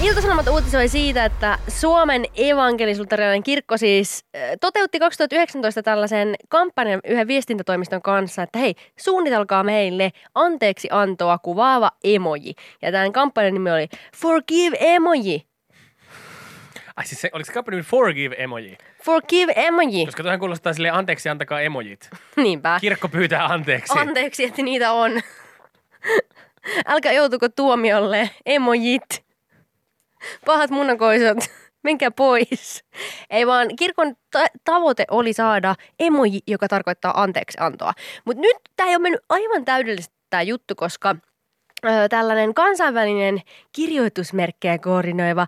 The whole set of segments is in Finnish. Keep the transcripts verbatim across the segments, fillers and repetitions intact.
Ilta-Sanomat uutisoi siitä, että Suomen evankelis-luterilainen kirkko siis toteutti kaksituhattayhdeksäntoista tällaisen kampanjan yhden viestintätoimiston kanssa, että hei, suunnitelkaa meille anteeksi antoa kuvaava emoji. Ja tämän kampanjan nimi oli Forgive Emoji. Ai siis se, oliko se kampanjan nimi Forgive Emoji? Forgive Emoji. Koska tuohan kuulostaa silleen anteeksi antakaa emojit. Niinpä. Kirkko pyytää anteeksi. Anteeksi, että niitä on. Älkää joutuko tuomiolle, emojit. Pahat munakoisot, menkää pois. Ei vaan, kirkon ta- tavoite oli saada emoji, joka tarkoittaa anteeksi antoa. Mutta nyt tämä ei ole mennyt aivan täydellisesti tämä juttu, koska ö, tällainen kansainvälinen kirjoitusmerkkejä koordinoiva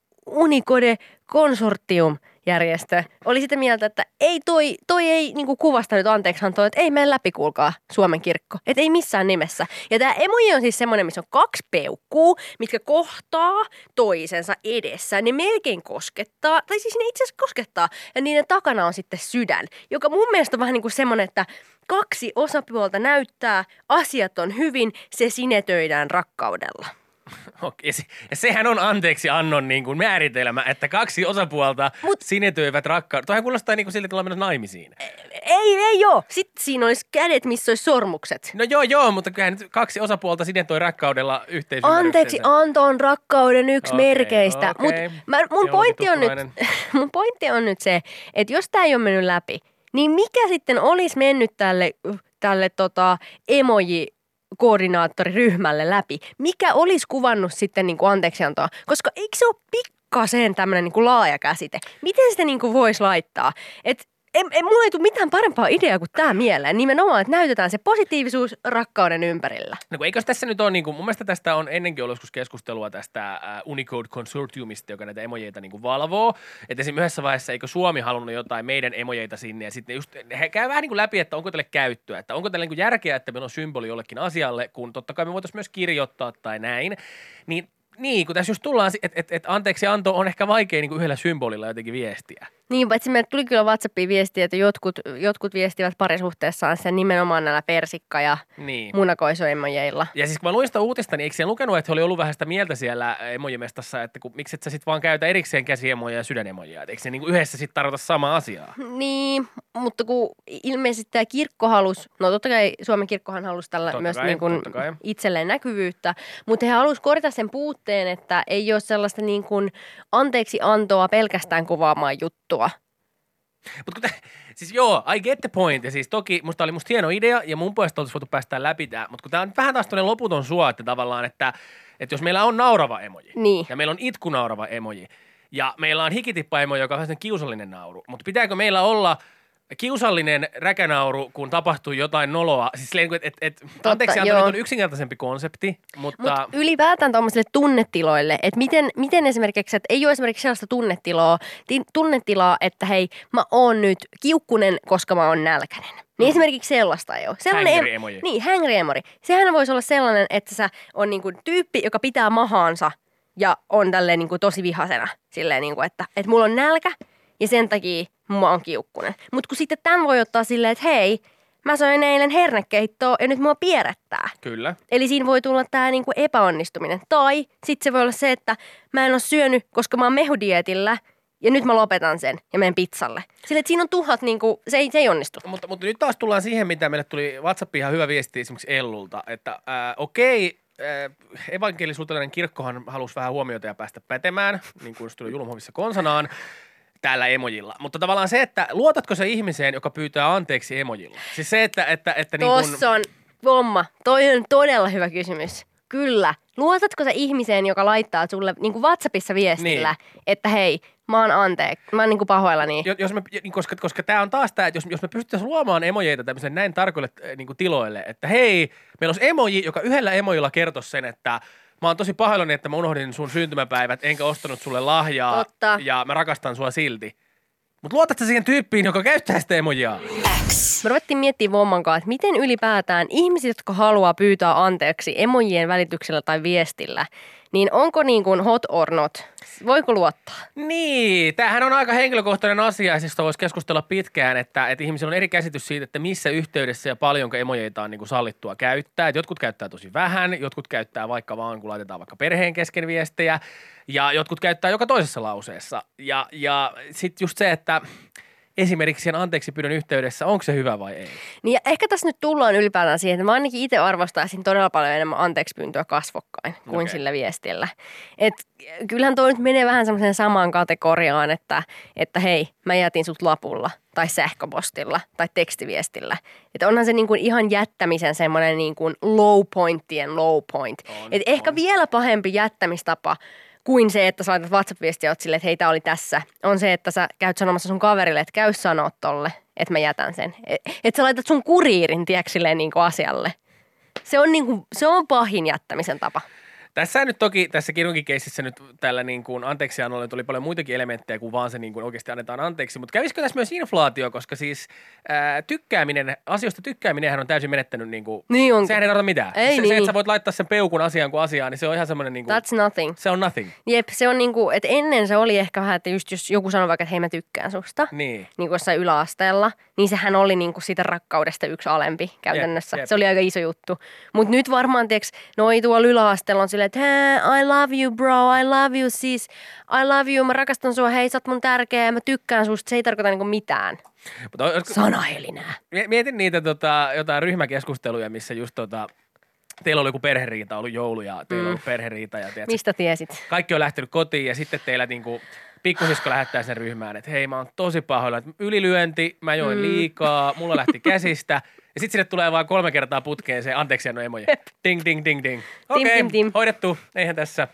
Unicode Consortium järjestö oli sitä mieltä, että ei toi, toi ei niinku kuvasta nyt anteeksi antoa, että ei mene läpi, kuulkaa, Suomen kirkko. Että ei missään nimessä. Ja tämä emoji on siis semmoinen, missä on kaksi peukkuu, mitkä kohtaa toisensa edessä. Ne melkein koskettaa, tai siis ne itse asiassa koskettaa, ja niiden takana on sitten sydän, joka mun mielestä on vähän niin kuin semmoinen, että kaksi osapuolta näyttää, asiat on hyvin, se sinetöidään rakkaudella. Okei, ja sehän on anteeksi annon niin kuin määritelmä, että kaksi osapuolta Mut, sinetöivät rakkauden. Tuohan kuulostaa niin kuin sille, että ollaan menossa naimisiin. Ei, ei joo. Sitten siinä olisi kädet, missä olisi sormukset. No joo, joo, mutta kyllähän kaksi osapuolta sinetoi rakkaudella yhteisymmärryksensä. Anteeksi anto on rakkauden yksi okei, merkeistä. okei. Mut mun, pointti on nyt, mun pointti on nyt se, että jos tämä ei ole mennyt läpi, niin mikä sitten olisi mennyt tälle, tälle tota, emoji koordinaattoriryhmälle läpi. Mikä olisi kuvannut sitten niin kuin anteeksiantoa? Koska eikö se ole pikkasen tämmöinen niin kuin laaja käsite? Miten sitä niin kuin voisi laittaa? Et, en, en, mulla ei tule mitään parempaa ideaa kuin tämä mieleen. Nimenomaan, että näytetään se positiivisuus rakkauden ympärillä. No kun eikös tässä nyt ole, niin kuin, mun mielestä tästä on ennenkin ollut joskus keskustelua tästä uh, Unicode Consortiumista, joka näitä emojeita niin kuin valvoo. Että esimerkiksi yhdessä vaiheessa eikö Suomi halunnut jotain meidän emojeita sinne ja sitten just, he käy vähän niin kuin läpi, että onko tälle käyttöä, että onko tälle niin kuin järkeä, että meillä on symboli jollekin asialle, kun totta kai me voitaisiin myös kirjoittaa tai näin. Niin Niin, kun tässä just tullaan, että et, et anteeksi anto on ehkä vaikea niin kuin yhdellä symbolilla jotenkin viestiä. Niin, paitsi meille tuli kyllä WhatsAppiin viestiä, että jotkut, jotkut viestivät parisuhteessaan sen nimenomaan näillä persikka- ja niin. munakoisoemojeilla. Ja siis kun mä luin sitä uutista, niin eikö siellä lukenut, että he oli ollut vähän sitä mieltä siellä emojimestassa, että kun, miksi et sä sit vaan käytä erikseen käsiemoja ja sydänemoja, että eikö se niin kuin yhdessä sitten tarkoita samaa asiaa? Niin, mutta kun ilmeisesti tämä kirkko halusi, no totta kai Suomen kirkkohan halusi tällä totta myös kai, niin kuin itselleen näkyvyyttä, mutta he halusi korjata sen puutteen, että ei ole sellaista niin kuin anteeksi antoa pelkästään kuvaamaan juttua. Mutta siis joo, I get the point. Ja siis toki musta oli musta hieno idea ja mun puolesta oltaisiin voitu päästä läpi tää. Mutta kun tää on vähän taas toinen loputon suo, että tavallaan, että, että jos meillä on naurava emoji niin. ja meillä on itkunaurava emoji ja meillä on hikitippa-emoji, joka on kiusallinen nauru. Mutta pitääkö meillä olla kiusallinen räkänauru, kun tapahtuu jotain noloa? Siis että et, et, anteeksi anto on yksinkertaisempi konsepti, mutta Mut ylipäätään tuommoisille tunnetiloille, että miten, miten esimerkiksi, että ei ole esimerkiksi sellaista tunnetiloa, tunnetilaa, että hei, mä oon nyt kiukkunen, koska mä oon nälkäinen. Niin mm. esimerkiksi sellaista ei ole. Hangry emoji. Niin, hangry emoji. Sehän voisi olla sellainen, että sä on niinku tyyppi, joka pitää mahaansa ja on tälleen niinku tosi vihasena. Silleen niinku, että, että mulla on nälkä ja sen takia mua on kiukkunen. Mutta kun sitten tämän voi ottaa silleen, että hei, mä söin eilen hernekeittoa ja nyt mua pierättää. Kyllä. Eli siinä voi tulla tää niinku epäonnistuminen. Tai sitten se voi olla se, että mä en ole syönyt, koska mä oon mehudietillä ja nyt mä lopetan sen ja menen pizzalle. Sillä että siinä on tuhat, niinku, se, ei, se ei onnistu. Mutta, mutta nyt taas tullaan siihen, mitä meille tuli WhatsAppiin ihan hyvä viesti esimerkiksi Ellulta, että äh, okei, äh, evankelis-luterilainen kirkkohan halusi vähän huomiota ja päästä pätemään, niin kuin tuli Julumhovissa konsanaan. Täällä emojilla. Mutta tavallaan se, että luotatko se ihmiseen, joka pyytää anteeksi emojilla? Siis se, että... että, että Tossa niin kun on, pomma, toi on todella hyvä kysymys. Kyllä. Luotatko se ihmiseen, joka laittaa sulle niin kuin WhatsAppissa viestillä, niin. että hei, mä oon anteeksi, mä oon niin kuin pahoillani. Jos me, koska, koska tää on taas tää, että jos, jos me pystyttäisiin luomaan emojeita tämmöisen näin tarkoille niin kuin tiloille, että hei, meillä olisi emoji, joka yhdellä emojilla kertoisi sen, että mä oon tosi pahoillani, että mä unohdin sun syntymäpäivät, enkä ostanut sulle lahjaa. Totta. Ja mä rakastan sua silti. Mutta luotatko siihen tyyppiin, joka käyttää sitä emojia? Me ruvettiin miettimään Vomman kanssa, että miten ylipäätään ihmiset, jotka haluaa pyytää anteeksi emojien välityksellä tai viestillä, niin onko niin kuin hot or not? Voiko luottaa? Niin, tämähän on aika henkilökohtainen asia, josta voisi keskustella pitkään, että, että ihmisillä on eri käsitys siitä, että missä yhteydessä ja paljonko emojeita on niin kuin sallittua käyttää. Et jotkut käyttää tosi vähän, jotkut käyttää vaikka vaan, kun laitetaan vaikka perheen kesken viestejä, ja jotkut käyttää joka toisessa lauseessa. Ja, ja sitten just se, että esimerkiksi sen anteeksi pyydön yhteydessä, onko se hyvä vai ei? Niin ja ehkä tässä nyt tullaan ylipäätään siihen, että mä ainakin itse arvostaisin todella paljon enemmän anteeksi pyyntöä kasvokkain kuin Okei. sillä viestillä. Et kyllähän toi nyt menee vähän semmoiseen samaan kategoriaan, että, että hei, mä jätin sut lapulla tai sähköpostilla tai tekstiviestillä. Että onhan se niin kuin ihan jättämisen semmoinen niin kuin low pointien low point. On, Et ehkä on. vielä pahempi jättämistapa kuin se, että sä laitat WhatsApp-viestiä ja oot silleen, että hei, tää oli tässä, on se, että sä käyt sanomassa sun kaverille, että käy sanoa tolle, että mä jätän sen. Että et sä laitat sun kuriirin, tiedätkö, silleen niin kuin asialle. Se on, niin kuin, se on pahin jättämisen tapa. Tässä nyt toki, tässä kirunkin keississä nyt tällä niin kuin anteeksiannolla tuli paljon muitakin elementtejä kuin vaan se niin kuin oikeasti annetaan anteeksi, mutta kävisikö tässä myös inflaatio, koska siis ää, tykkääminen, asioista tykkääminenhän on täysin menettänyt niin kuin, Niin onkin. sehän ei tarkoita mitään. Ei se, niin. se, että sä voit laittaa sen peukun asiaan kuin asiaan, niin se on ihan semmoinen niin kuin, That's nothing. se on nothing. Jep, se on niin kuin, että ennen se oli ehkä vähän, että just jos joku sanoi vaikka, että hei mä tykkään susta, Niin. niin kuin jossain yläasteella, niin sehän oli niin kuin siitä rakkaudesta yksi alempi käytännössä. Jep, jep. Se oli aika iso juttu. Mutta nyt varmaan, tiiäks, noi tuolla yläasteella on silleen, että hei, I love you bro, I love you sis, I love you, mä rakastan sua, hei sä oot mun tärkeä, mä tykkään susta, se ei tarkoita niin kuin mitään. Mutta olisiko- Sanahelinää. Mie- Mietin niitä tota, jotain ryhmäkeskusteluja, missä just tota, teillä oli joku perheriita, ollut joulu ja teillä on ollut perheriita ja tiedätkö, Mistä tiesit? kaikki on lähtenyt kotiin ja sitten teillä niinku pikkusisko lähettää sen ryhmään, että hei mä oon tosi pahoilla, että ylilyönti, mä join liikaa, mulla lähti käsistä ja sitten sinne tulee vaan kolme kertaa putkeen se anteeksi anno emoja. Ding, ding, ding, ding. Okei, tim, tim. hoidettu, eihän tässä.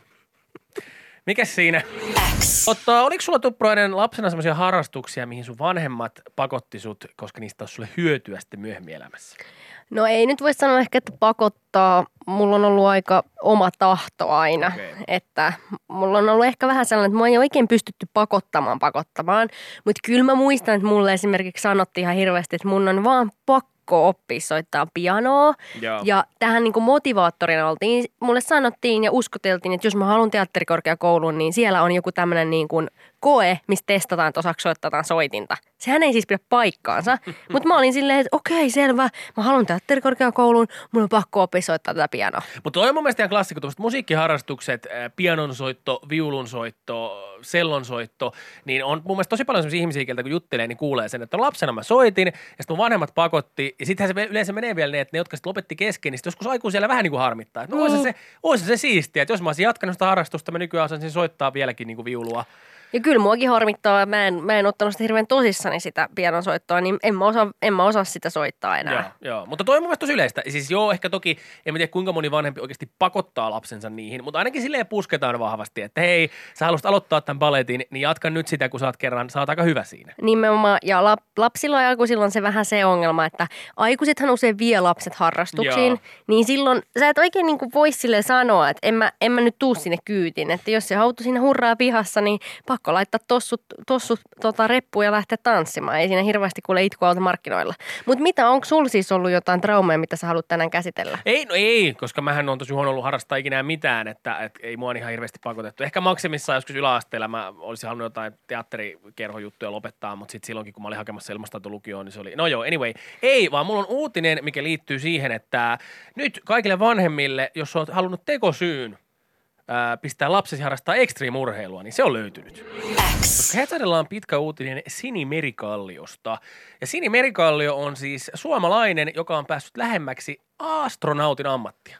Mikäs siinä? Otta, oliko sulla Tuppurainen lapsena sellaisia harrastuksia, mihin sun vanhemmat pakotti sut, koska niistä olisi sulle hyötyä sitten myöhemmin elämässä? No ei nyt voi sanoa ehkä, että pakottaa. Mulla on ollut aika oma tahto aina. Okei. Että mulla on ollut ehkä vähän sellainen, että mua ei oikein pystytty pakottamaan pakottamaan. Mutta kyllä mä muistan, että mulle esimerkiksi sanottiin ihan hirveästi, että mun on vaan pakko oppia soittaa pianoa. Joo. Ja tähän niin kuin motivaattorina oltiin, mulle sanottiin ja uskoteltiin, että jos mä haluan teatterikorkeakouluun, niin siellä on joku tämmöinen niin kuin koe, missä testataan, että osaako soittaa soitinta. Sehän ei siis pidä paikkaansa, mutta mä olin silleen, että okei, selvä, mä haluan teatterikorkeakouluun, mun on pakko oppia soittaa tätä pianoa. Mutta toi on mun mielestä ihan klassikko, tuollaiset musiikkiharrastukset, äh, pianonsoitto, viulunsoitto, sellonsoitto, niin on mun mielestä tosi paljon sellaisia ihmisiä, keltä kun juttelee, niin kuulee sen, että lapsena mä soitin, ja sitten mun vanhemmat pakotti, ja sittenhän se yleensä menee vielä niin, että ne, jotka sitten lopetti kesken, niin sitten joskus aikuisella vähän niin kuin harmittaa. Että no olisi se, olisi se siistiä, että jos mä olisin jatkanut sitä harrastusta, mä nykyään osaisin soittaa vieläkin niin kuin viulua. Ja kyllä muakin harmittaa, mä en, mä en ottanut sitä hirveän tosissani sitä pianonsoittoa, niin en mä osaa, en mä osaa sitä soittaa enää. Joo, joo, mutta toi on mun mielestä tosi yleistä. Siis joo, ehkä toki, en mä tiedä kuinka moni vanhempi oikeasti pakottaa lapsensa niihin, mutta ainakin silleen pusketaan vahvasti, että hei, sä haluaisit aloittaa tämän baletin, niin jatka nyt sitä, kun sä oot kerran, sä oot aika hyvä siinä. Nimenomaan, ja lap, lapsilla ja aikuisilla on se vähän se ongelma, että aikuisethan usein vie lapset harrastuksiin, Joo. niin silloin sä et oikein niin kuin voi sille sanoa, että en mä, en mä nyt tuu sinne kyytiin, että jos se hautu siinä hurraa pihassa, niin pakko laittaa tossut, tossut tota, reppuun ja lähteä tanssimaan. Ei siinä hirveästi kuule itkua olta markkinoilla. Mutta mitä, onko sulla siis ollut jotain traumaa, mitä sä haluat tänään käsitellä? Ei, no ei, koska mähän on tosi huono ollut harrastaa ikinä mitään, että, että ei mua ihan hirveästi pakotettu. Ehkä maksimissaan joskus yläasteella mä olisin halunnut jotain teatterikerhojuttuja lopettaa, mutta sitten silloinkin, kun mä olin hakemassa ilmastaatolukioon, niin se oli, no joo, anyway. Ei, vaan mulla on uutinen, mikä liittyy siihen, että nyt kaikille vanhemmille, jos olet halunnut tekosyyn, ää, pistää lapsesi harrastaa extreme-urheilua, niin se on löytynyt. Koska Hesarilla on pitkä uutinen Sini Merikalliosta. Ja Sini Merikallio on siis suomalainen, joka on päässyt lähemmäksi astronautin ammattia.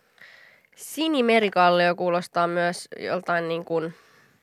Sinimerikallio kuulostaa myös joltain niin kuin,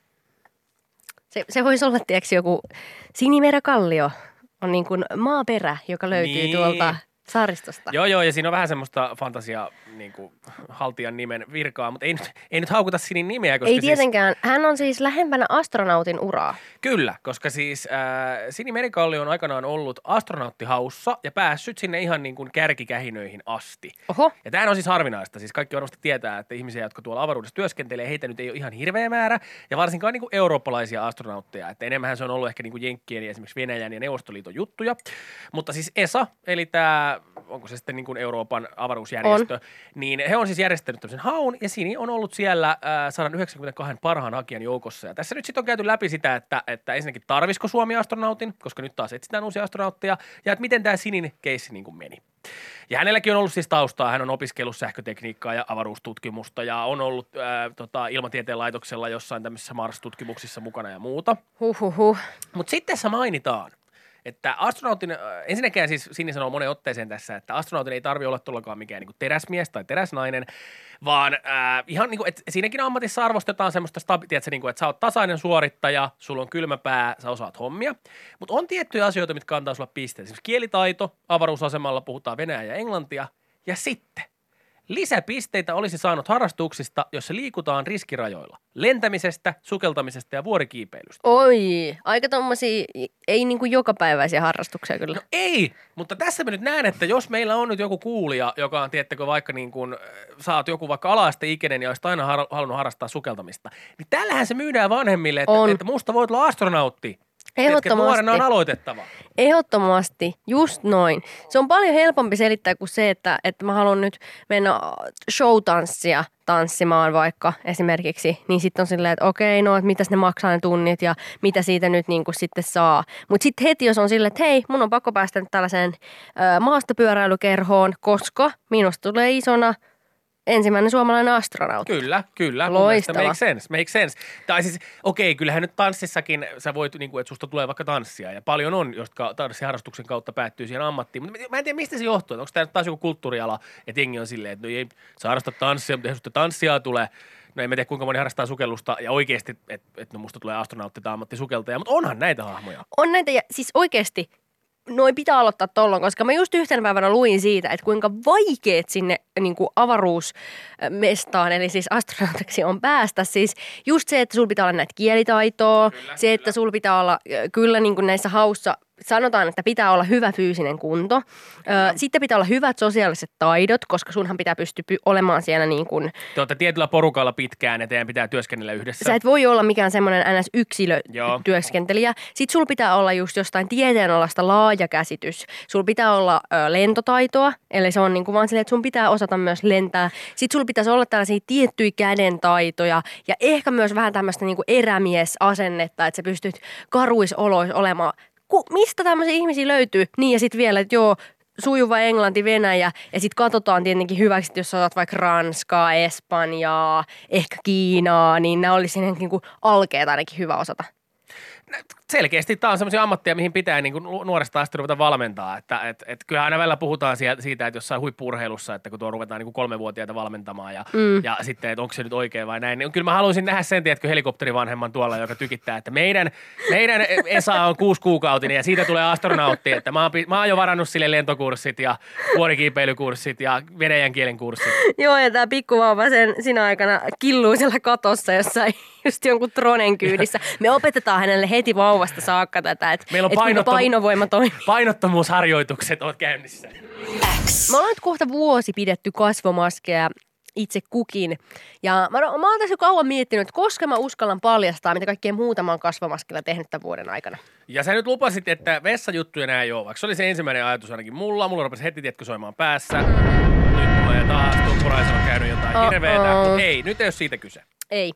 se, se voisi olla tiedätkö joku Sinimerekallio on niin kuin maaperä, joka löytyy Niin. tuolta saaristosta. Joo, joo, ja siinä on vähän semmoista fantasia niin kuin, haltijan nimen virkaa, mutta ei nyt, ei nyt haukuta Sinin nimeä, koska Ei tietenkään. Hän on siis lähempänä astronautin uraa. Siis, kyllä, koska siis äh, Sini Merikallio on aikanaan ollut astronauttihaussa ja päässyt sinne ihan niin kuin kärkikähinöihin asti. Oho. Ja tämähän on siis harvinaista. Siis kaikki varmasti tietää, että ihmisiä, jotka tuolla avaruudessa työskentelee, heitä nyt ei ole ihan hirveä määrä. Ja varsinkaan niin kuin eurooppalaisia astronautteja. Että enemmän se on ollut ehkä niin kuin Jenkkien ja esimerkiksi Venäjän ja Neuvostoliiton juttuja. Mutta siis E S A, eli tämä tämä, onko se sitten niin kuin Euroopan avaruusjärjestö, on. Niin he on siis järjestänyt tämmöisen haun, ja Sini on ollut siellä äh, sata yhdeksänkymmentäkaksi parhaan hakijan joukossa. Ja tässä nyt sitten on käyty läpi sitä, että, että ensinnäkin tarvisiko Suomi astronautin, koska nyt taas etsitään uusia astronautteja, ja että miten tämä Sinin keissi niin kuin meni. Ja hänelläkin on ollut siis taustaa, hän on opiskellut sähkötekniikkaa ja avaruustutkimusta, ja on ollut äh, tota, ilmatieteen laitoksella jossain tämmöisissä Mars-tutkimuksissa mukana ja muuta. Huhhuh. Mutta sitten tässä mainitaan, että astronautin, äh, ensinnäkään siis Sini sanoo monen otteeseen tässä, että astronautin ei tarvitse olla todellakaan mikään niin kuin teräsmies tai teräsnainen, vaan äh, ihan niin kuin, että siinäkin ammatissa arvostetaan semmoista, stabi- tiedätkö, niin kuin, että sä oot tasainen suorittaja, sulla on kylmä pää, sä osaat hommia, mutta on tiettyjä asioita, mitkä antaa sulla pisteet. Esimerkiksi kielitaito, avaruusasemalla puhutaan venäjää ja englantia, ja sitten lisäpisteitä olisi saanut harrastuksista, jossa liikutaan riskirajoilla. Lentämisestä, sukeltamisesta ja vuorikiipeilystä. Oi, aika tommosia, ei niinku jokapäiväisiä harrastuksia kyllä. No ei, mutta tässä mä nyt näen, että jos meillä on nyt joku kuulija, joka on, tiedättekö, vaikka niin kuin, sä oot joku vaikka ala-asteikäinen ja olisit aina har- halunnut harrastaa sukeltamista, niin tällähän se myydään vanhemmille, että, että musta voit olla astronautti. Ehdottomasti. Tiedätkö, nuorena on aloitettava. Ehdottomasti, just noin. Se on paljon helpompi selittää kuin se, että, että mä haluan nyt mennä showtanssia tanssimaan vaikka esimerkiksi, niin sitten on silleen, että okei, no, että mitäs ne maksaa ne tunnit ja mitä siitä nyt niin kuin sitten saa. Mutta sitten heti, jos on silleen, että hei, mun on pakko päästä nyt tällaiseen ö, maastopyöräilykerhoon, koska minusta tulee isona ensimmäinen suomalainen astronautti. Kyllä, kyllä. Loistava. Make sense, make sense. Tai siis, okei, kyllähän nyt tanssissakin sä voit, niin kuin, että susta tulee vaikka tanssia. Ja paljon on, jotka tanssiharrastuksen kautta päättyy siihen ammattiin. Mutta mä en tiedä, mistä se johtuu. Onko tämä nyt taas joku kulttuuriala, että jengi on silleen, että no ei, sä harrastat tanssia, mutta ei susta tanssia tulee. No en mä tiedä, kuinka moni harrastaa sukellusta. Ja oikeasti, että et, no musta tulee astronautti tai ammattisukeltaja. Mutta onhan näitä hahmoja. On näitä, ja siis oikeasti noin pitää aloittaa tollon, koska mä just yhtenä päivänä luin siitä, että kuinka vaikeet sinne niin kuin avaruusmestaan, eli siis astronautiksi on päästä. Siis just se, että sulla pitää olla näitä kielitaitoa, kyllä, se, että kyllä. Sulla pitää olla kyllä niin kuin näissä haussa, sanotaan, että pitää olla hyvä fyysinen kunto. Kyllä. Sitten pitää olla hyvät sosiaaliset taidot, koska sunhan pitää pystyä py- olemaan siellä niin kuin... Te olette tietyllä porukalla pitkään ja teidän pitää työskennellä yhdessä. Sä et voi olla mikään semmoinen N S-yksilötyöskentelijä. Sitten sulla pitää olla just jostain tieteenalasta laaja käsitys. Sulla pitää olla ö, lentotaitoa, eli se on niin kuin vaan silleen, että sun pitää osata myös lentää. Sitten sulla pitäisi olla tällaisia tiettyjä kädentaitoja ja ehkä myös vähän tämmöistä niin kuin erämiesasennetta, että sä pystyt karuisoloissa olemaan. Ku, mistä tämmöisiä ihmisiä löytyy? Niin ja sitten vielä, että joo, sujuva englanti, Venäjä ja sitten katsotaan tietenkin hyväksi, että jos sä otat vaikka Ranskaa, Espanjaa, ehkä Kiinaa, niin nämä olisi niin kuin alkeet ainakin hyvä osata. Selkeästi tämä on sellaisia ammatteja, mihin pitää niin kuin nuoresta asti ruveta valmentaa. Että et, et kyllähän aina välillä puhutaan siitä, että jossain huippu-urheilussa, että kun tuo ruvetaan niin kuin kolmevuotiaita valmentamaan ja, mm. ja sitten, että onko se nyt oikein vai näin. Niin kyllä mä haluaisin nähdä sen, tiedätkö, helikopterivanhemman tuolla, joka tykittää, että meidän, meidän Esa on kuusi kuukautinen ja siitä tulee astronautti. Että mä oon, mä oon jo varannut sille lentokurssit ja vuorikiipeilykurssit ja venäjän kielen kurssit. Joo, ja tämä pikkuvauva sen siinä aikana killuu siellä katossa jossain just jonkun tronen kyydissä. Me opetetaan hänelle heti vauvasta saakka tätä, että meillä on et painottom- painovoima toimii. Painottomuusharjoitukset on käynnissä. X. Me ollaan nyt kohta vuosi pidetty kasvomaskeja itse kukin. Ja mä, mä oon tässä jo kauan miettinyt, että koska mä uskallan paljastaa, mitä kaikkea muuta mä oon kasvomaskilla tehnyt tämän vuoden aikana. Ja sä nyt lupasit, että vessajuttuja nää ei ole, vaikka se oli se ensimmäinen ajatus ainakin mulla. Mulla rupesi heti, tiedätkö, soimaan päässä. Nyt tulee taas Tuppuraisen on käynyt jotain oh, hirveetä, oh. Mutta ei, nyt ei ole siitä kyse. Ei.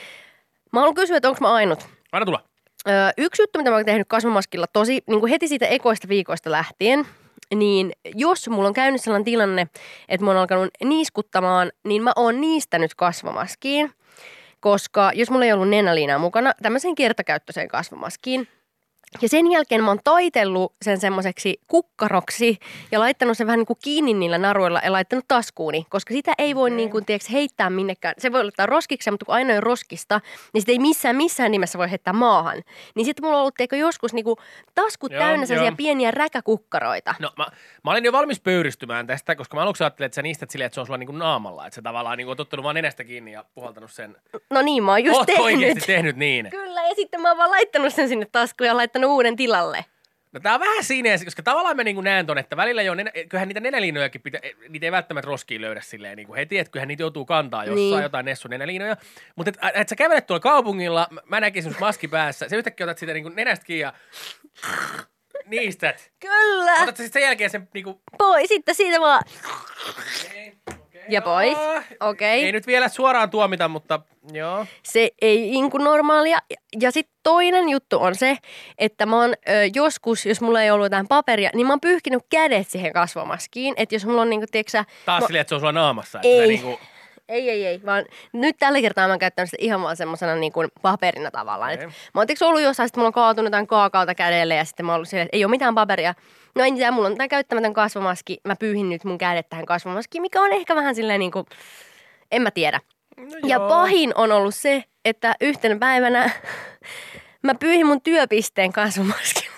Mä haluan kysyä, että onko mä ainut? Aina tulla. Öö, yksi juttu, mitä mä oon tehnyt kasvomaskilla tosi niin kuin heti siitä ekoista viikoista lähtien, niin jos mulla on käynyt sellainen tilanne, että mä oon alkanut niiskuttamaan, niin mä oon niistänyt kasvomaskiin, koska jos mulla ei ollut nenäliinaa mukana, tämmöiseen kertakäyttöiseen kasvomaskiin, ja sen jälkeen mä oon taitellut sen semmoiseksi kukkaroksi ja laittanut sen vähän niin kuin kiinni niillä naruilla ja laittanut taskuuni, koska sitä ei voi niin kuin, tiedätkö, heittää minnekään. Se voi laittaa roskiksi, mutta kun aina on roskista, niin sitä ei missään missään nimessä voi heittää maahan. Niin sitten mulla on ollut teikö joskus niin kuin taskut joo, täynnä sellaisia pieniä räkäkukkaroita. No mä, mä olin jo valmis pöyristymään tästä, koska mä aluksi ajattelin, että sä niistät silleen, että se on sulla niin kuin naamalla. Että sä tavallaan niin kuin oot ottanut vaan nenästä kiinni ja puhaltanut sen. No niin, mä oon just oot tehnyt. oikeasti tehnyt niin. Kyllä, ja sitten mä oon vaan laittanut sen sinne taskuun ja laittanut uuden tilalle. No tää on vähän siinä, koska tavallaan mä niin näen ton, että välillä jo, nenä, kyllähän niitä nenäliinojakin pitää, niitä ei välttämättä roskiin löydä silleen niin kuin heti, että kyllähän niitä joutuu kantaa jossain niin. Jotain Nessun nenäliinoja. Mutta et, et sä kävelet tuolla kaupungilla, mä näkisin sun maski päässä, sä yhtäkkiä otat sitä niin kuin nenästä kiinni ja niistät. Kyllä. Otatko sitten sen jälkeen sen niinku... Pois, sitten siitä vaan. Okay, okay, Ja pois. Okei. Ei nyt vielä suoraan tuomita, mutta joo. Se ei inku normaalia. Ja sitten toinen juttu on se, että mä oon ö, joskus, jos mulla ei ollut jotain paperia, niin mä oon pyyhkinyt kädet siihen kasvomaskiin. Että jos mulla on niinku, tiiäksä... Taas mä... silleen, että se on sulla naamassa. Että Ei. sä niinku... Ei, ei, ei, vaan nyt tällä kertaa mä oon käyttänyt sitä ihan vaan semmosena niin kuin paperina tavallaan. Okay. Et mä oon tiiäks ollut jossain, että mulla on kaatunut jotain kaakaota kädelle ja sitten mä oon ollut silleen, että ei ole mitään paperia. No ei mitään, mulla on tämä käyttämätön kasvomaski, mä pyyhin nyt mun kädet tähän kasvomaskiin, mikä on ehkä vähän silleen niin kuin, en mä tiedä. No ja joo. pahin on ollut se, että yhtenä päivänä mä pyyhin mun työpisteen kasvomaskilla.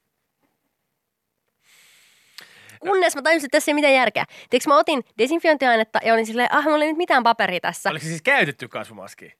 Kunnes mä tajusin, että tässä ei mitään järkeä. Tiedätkö, mä otin desinfiointiainetta ja olin silleen, ah, mulla ei nyt mitään paperia tässä. Oliko se siis käytetty kasvomaski?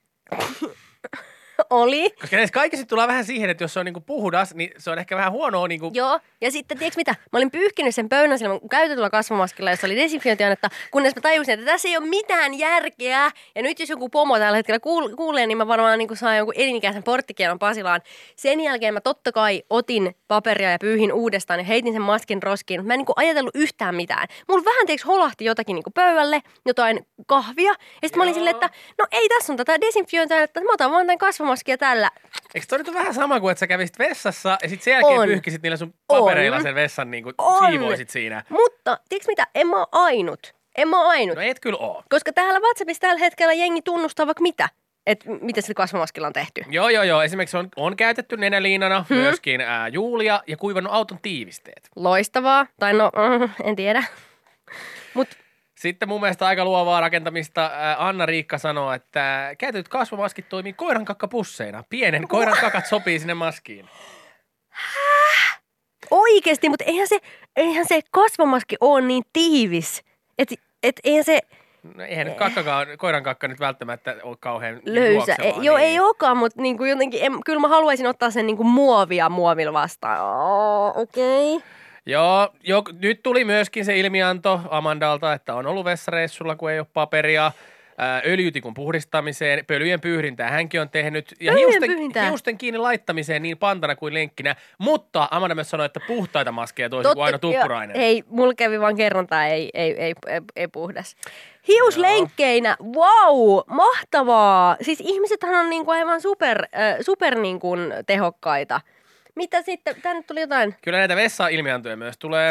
Oli. Koska näissä kaikissa tullaan vähän siihen, että jos se on niinku puhdas, niin se on ehkä vähän huonoa niinku... Joo, ja sitten tiedätkö mitä? Mä olin pyyhkinyt sen pöynän sillä mun käytetyllä kasvomaskilla, jossa oli desinfiointiainetta, kunnes mä tajusin, että tässä ei ole mitään järkeä. Ja nyt jos joku pomo tällä hetkellä kuul- kuulee, niin mä varmaan niin saan jonkun elinikäisen porttikielon Pasilaan. Sen jälkeen mä totta kai otin paperia ja pyyhin uudestaan ja heitin sen maskin roskiin, mutta mä en niin ajatellut yhtään mitään. Mulla vähän tiedätkö holahti jotakin niin pöydälle, jotain kahvia. Ja sitten mä olin silleen, että no ei tässä on tätä desinfiointiainetta, mä otan vaan tämän kasvomaskia tällä. Eikö toi nyt ole vähän sama kuin, että sä kävisit vessassa ja sit sen jälkeen on. pyyhkisit niillä sun papereilla on. sen vessan niin kuin On. siivoisit siinä? Mutta tiedätkö mitä? En mä oo ainut. En mä oo ainut. No et kyllä oo. Koska täällä WhatsAppissa tällä hetkellä jengi tunnustaa vaikka mitä, että mitä se kasvomaskilla on tehty. Joo, joo, joo. Esimerkiksi on, on käytetty nenäliinana hmm. myöskin ää, Julia ja kuivannut auton tiivisteet. Loistavaa. Tai no, mm, en tiedä. Mut Sitten mun mielestä aika luovaa rakentamista. Ää, Anna-Riikka sanoo, että käytetyt kasvomaskit toimii koiran kakkapusseina. Pienen koiran kakat sopii sinne maskiin. oikeesti, mutta eihän se, eihän se kasvomaski ole niin tiivis. Että et eihän se... No eihän nyt kakkakaan, koiran kakka nyt välttämättä ole kauhean löysä. juoksevaa. Ei, joo, niin. ei olekaan, mutta niinku jotenkin, en, kyllä mä haluaisin ottaa sen niinku muovia muovilla vastaan. Oh, okei. Okay. Joo, jo, nyt tuli myöskin se ilmianto Amandalta, että on ollut vessareissulla, kun ei ole paperia. Ää, öljytikun puhdistamiseen, pölyjen pyyhintää hänkin on tehnyt. Ja hiusten, hiusten kiinni laittamiseen niin pantana kuin lenkkinä. Mutta Amanda myös sanoi, että puhtaita maskeja toisin kuin aina tuppurainen. Jo, ei, mulla kävi vaan kerran tää ei, ei, ei, ei, ei puhdas. Hiuslenkkeinä, wow, mahtavaa. Siis ihmisethän on niinku aivan super, äh, super niinku tehokkaita. Mitä sitten? Tänne tuli jotain. Kyllä näitä vessa-ilmiantoja myös tulee.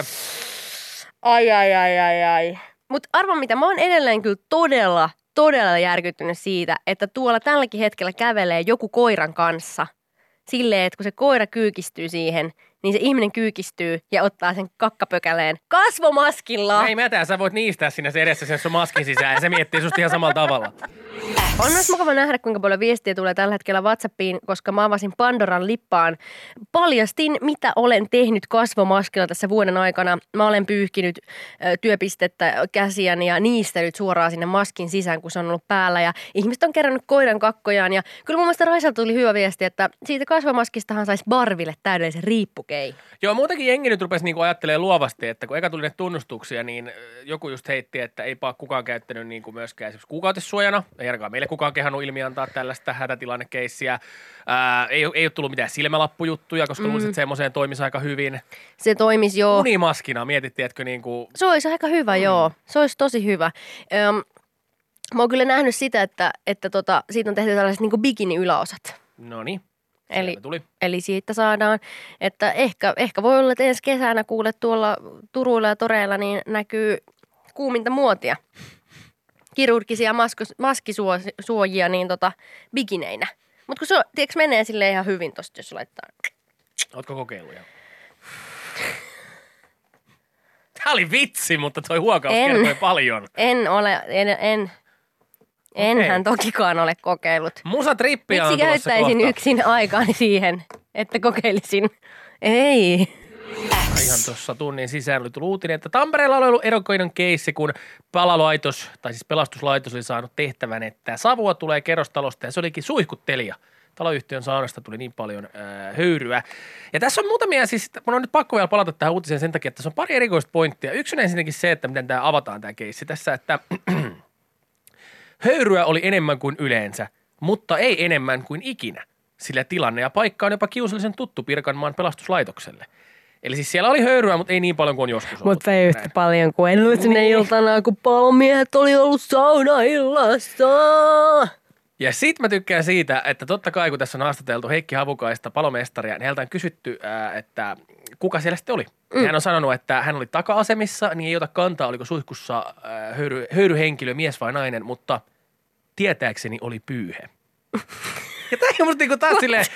Ai, ai, ai, ai, ai. Mutta arva mitä, mä oon edelleen kyllä todella, todella järkyttynyt siitä, että tuolla tälläkin hetkellä kävelee joku koiran kanssa. Silleen, että kun se koira kyykistyy siihen, niin se ihminen kyykistyy ja ottaa sen kakkapökäleen kasvomaskilla. No ei mätää, sä voit niistää sinne se edessä sen sun maskin sisään ja se miettii susta ihan samalla tavalla. On myös mukava nähdä, kuinka paljon viestiä tulee tällä hetkellä WhatsAppiin, koska mä avasin Pandoran lippaan. Paljastin, mitä olen tehnyt kasvomaskilla tässä vuoden aikana. Mä olen pyyhkinyt ö, työpistettä käsiäni ja niistänyt suoraan sinne maskin sisään, kun se on ollut päällä. Ja ihmiset on kerännyt koiran kakkojaan. Ja kyllä mun mielestä Raisalta tuli hyvä viesti, että siitä kasvomaskistahan saisi Barville täydellisen riippukei. Joo, muutenkin jengi nyt rupesi niinku ajattelemaan luovasti, että kun eka tuli ne tunnustuksia, niin joku just heitti, että eipä ole kukaan käyttänyt niinku myöskään esimerkiksi kuukautissuojana. Ei ainakaan meille kukaan kehannut ilmiantaa tällaista hätätilannekeissiä. Ää, ei, ei ole tullut mitään silmälappujuttuja, koska mm. luulisin, että semmoiseen toimisi aika hyvin. Se toimisi joo. Unimaskina, mietittiin, etkö niinku... Se olisi aika hyvä, mm. joo. Se olisi tosi hyvä. Öm, mä oon kyllä nähnyt sitä, että, että tota, siitä on tehty tällaiset niinku bikini-yläosat. Noniin. Eli, tuli. eli siitä saadaan, että ehkä, ehkä voi olla, että ensi kesänä kuule tuolla Turuilla ja Toreilla niin näkyy kuuminta muotia. Kirurgisia maskus, maskisuojia niin tota bikineinä. Mutta kun se tiedätkö, menee silleen ihan hyvin tosta, jos laittaa. Ootko kokeillut jo? Tää oli vitsi, mutta toi huokaus en, kertoi paljon. En ole, en, en. Enhän tokikaan ole kokeillut. Musatrippiä on miksi tulossa käyttäisin kohta. yksin aikaani siihen, että kokeilisin? Ei. Ihan tuossa tunnin sisään oli tullut uutinen, että Tampereella on ollut erikoinen keissi, kun palalaitos, tai siis pelastuslaitos oli saanut tehtävän, että savua tulee kerrostalosta ja se olikin suihkuttelija. Taloyhtiön saunasta tuli niin paljon äh, höyryä. Ja tässä on muutamia, siis mun on nyt pakko vielä palata tähän uutiseen sen takia, että tässä on pari erikoista pointtia. Yksi on ensinnäkin se, että miten tämä avataan tämä keissi tässä, että höyryä oli enemmän kuin yleensä, mutta ei enemmän kuin ikinä, sillä tilanne ja paikka on jopa kiusallisen tuttu Pirkanmaan pelastuslaitokselle. Eli siis siellä oli höyryä, mutta ei niin paljon kuin on joskus ollut. Mutta ei yhtä Näin. paljon kuin edellisenä iltana, kun palomiehet oli ollut saunaillassa. Ja sit mä tykkään siitä, että totta kai kun tässä on haastateltu Heikki Havukaista, palomestaria, niin heiltä on kysytty, ää, että kuka siellä sitten oli. Mm. Hän on sanonut, että hän oli taka-asemissa, niin ei ota kantaa, oliko suihkussa ää, höyry, höyryhenkilö, mies vai nainen, mutta tietääkseni oli pyyhe. Ja tää on musta niinku taas silleen,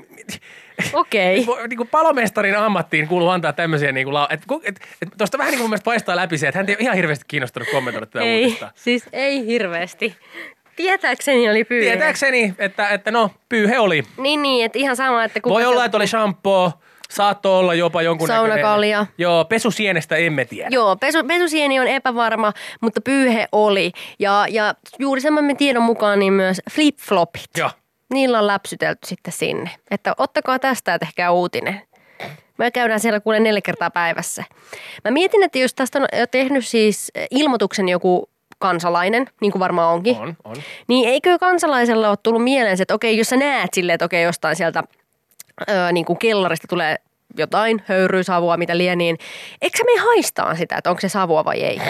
Okei. okay. Niinku palomestarin ammattiin kuuluu antaa tämmöisiä niinku, la- että et, et, tosta vähän niinku mun mielestä paistaa läpi se, että hän ei ole ihan hirveästi kiinnostunut kommentoida tätä Ei, uutista. siis ei hirveästi. Tietääkseni oli pyyhe. Tietääkseni, että, että no, pyyhe oli. Niin, niin, että ihan sama, että kuka Voi olla, sieltä- että oli shampoo, saattoi olla jopa jonkun Saunakalja. näköinen. Joo, pesusienestä emme tiedä. Joo, pesu, pesusieni on epävarma, mutta pyyhe oli. Ja, ja juuri semmoinen tiedon mukaan niin myös flip-flopit. Joo. Niillä on läpsytelty sitten sinne. Että ottakaa tästä ja tehkää uutinen. Me käydään siellä kuule neljä kertaa päivässä. Mä mietin, että jos tästä on jo tehnyt siis ilmoituksen joku kansalainen, niin kuin varmaan onkin. On, on. Niin eikö kansalaisella ole tullut mieleen se, että okei, jos sä näet silleen, että okei, jostain sieltä öö, niin kuin kellarista tulee jotain, höyryä, savua, mitä liian, niin eikö sä mene haistaan sitä, että onko se savua vai ei?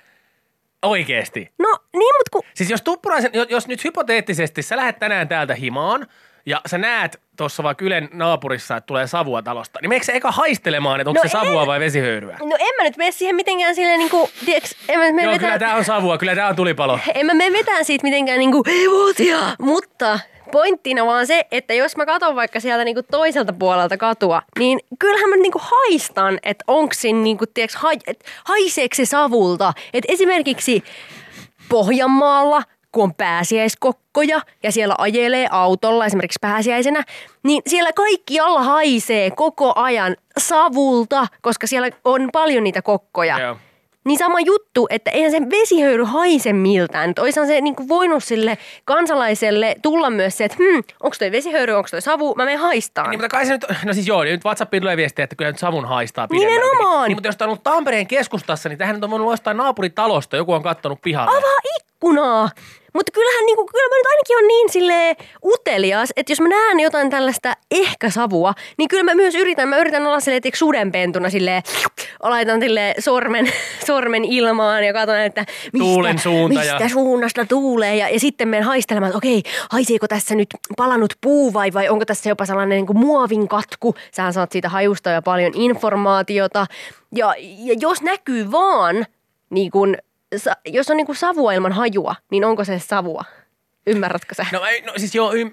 Oikeesti. No niin, mutta kun... Siis jos Tuppuraisen, jos, jos nyt hypoteettisesti sä lähdet tänään täältä himaan ja sä näet tuossa vaikka Ylen naapurissa, että tulee savua talosta, niin meneekö se eka haistelemaan, että onko No se savua en- vai vesihöyryä? No en mä nyt mene siihen mitenkään silleen niin kuin, tiiäks, en mä mene Joo, vetää... kyllä tää on savua, kyllä tää on tulipalo. En mä mene vetään siitä mitenkään niinku hevosia, mutta pointtina vaan se, että jos mä katson vaikka sieltä niinku toiselta puolelta katua, niin kyllähän mä niinku haistan, että onko siinä niinku, tiiäks, ha, et, haiseeko se savulta. Et esimerkiksi Pohjanmaalla, kun on pääsiäiskokkoja ja siellä ajelee autolla esimerkiksi pääsiäisenä, niin siellä kaikki alla haisee koko ajan savulta, koska siellä on paljon niitä kokkoja. Joo. Niin sama juttu, että eihän se vesihöyry haise miltään. Että olisihan se niin kuin voinut sille kansalaiselle tulla myös se, että hm, onko toi vesihöyry, onko toi savu, mä menen haistaan. Niin, mutta kai se nyt, no siis joo, nyt WhatsAppiin tulee viestiä, että kyllä nyt savun haistaa pidemmältäkin. Nimenomaan. Niin, mutta jos tää on ollut Tampereen keskustassa, niin tähän nyt on voinut ostaa naapuritalosta, joku on kattonut pihalle. Avaa ikkunaa! Mutta kyllähän niinku, kyllä mä nyt ainakin on niin silleen utelias, että jos mä näen jotain tällaista ehkä savua, niin kyllä mä myös yritän, mä yritän olla silleen, että sudenpentuna silleen, laitan silleen sormen, sormen ilmaan ja katson, että mistä, Tuulen suunta mistä ja- suunnasta tuulee. Ja, ja sitten menen haistelemaan, että okei, haiseeko tässä nyt palannut puu vai, vai onko tässä jopa sellainen niin kuin muovin katku. Sähän saat siitä hajusta jo paljon informaatiota. Ja, ja jos näkyy vaan niin kuin Sa- jos on niinku savua ilman hajua, niin onko se savua? Ymmärrätkö sä? No, ei, no siis joo, ym...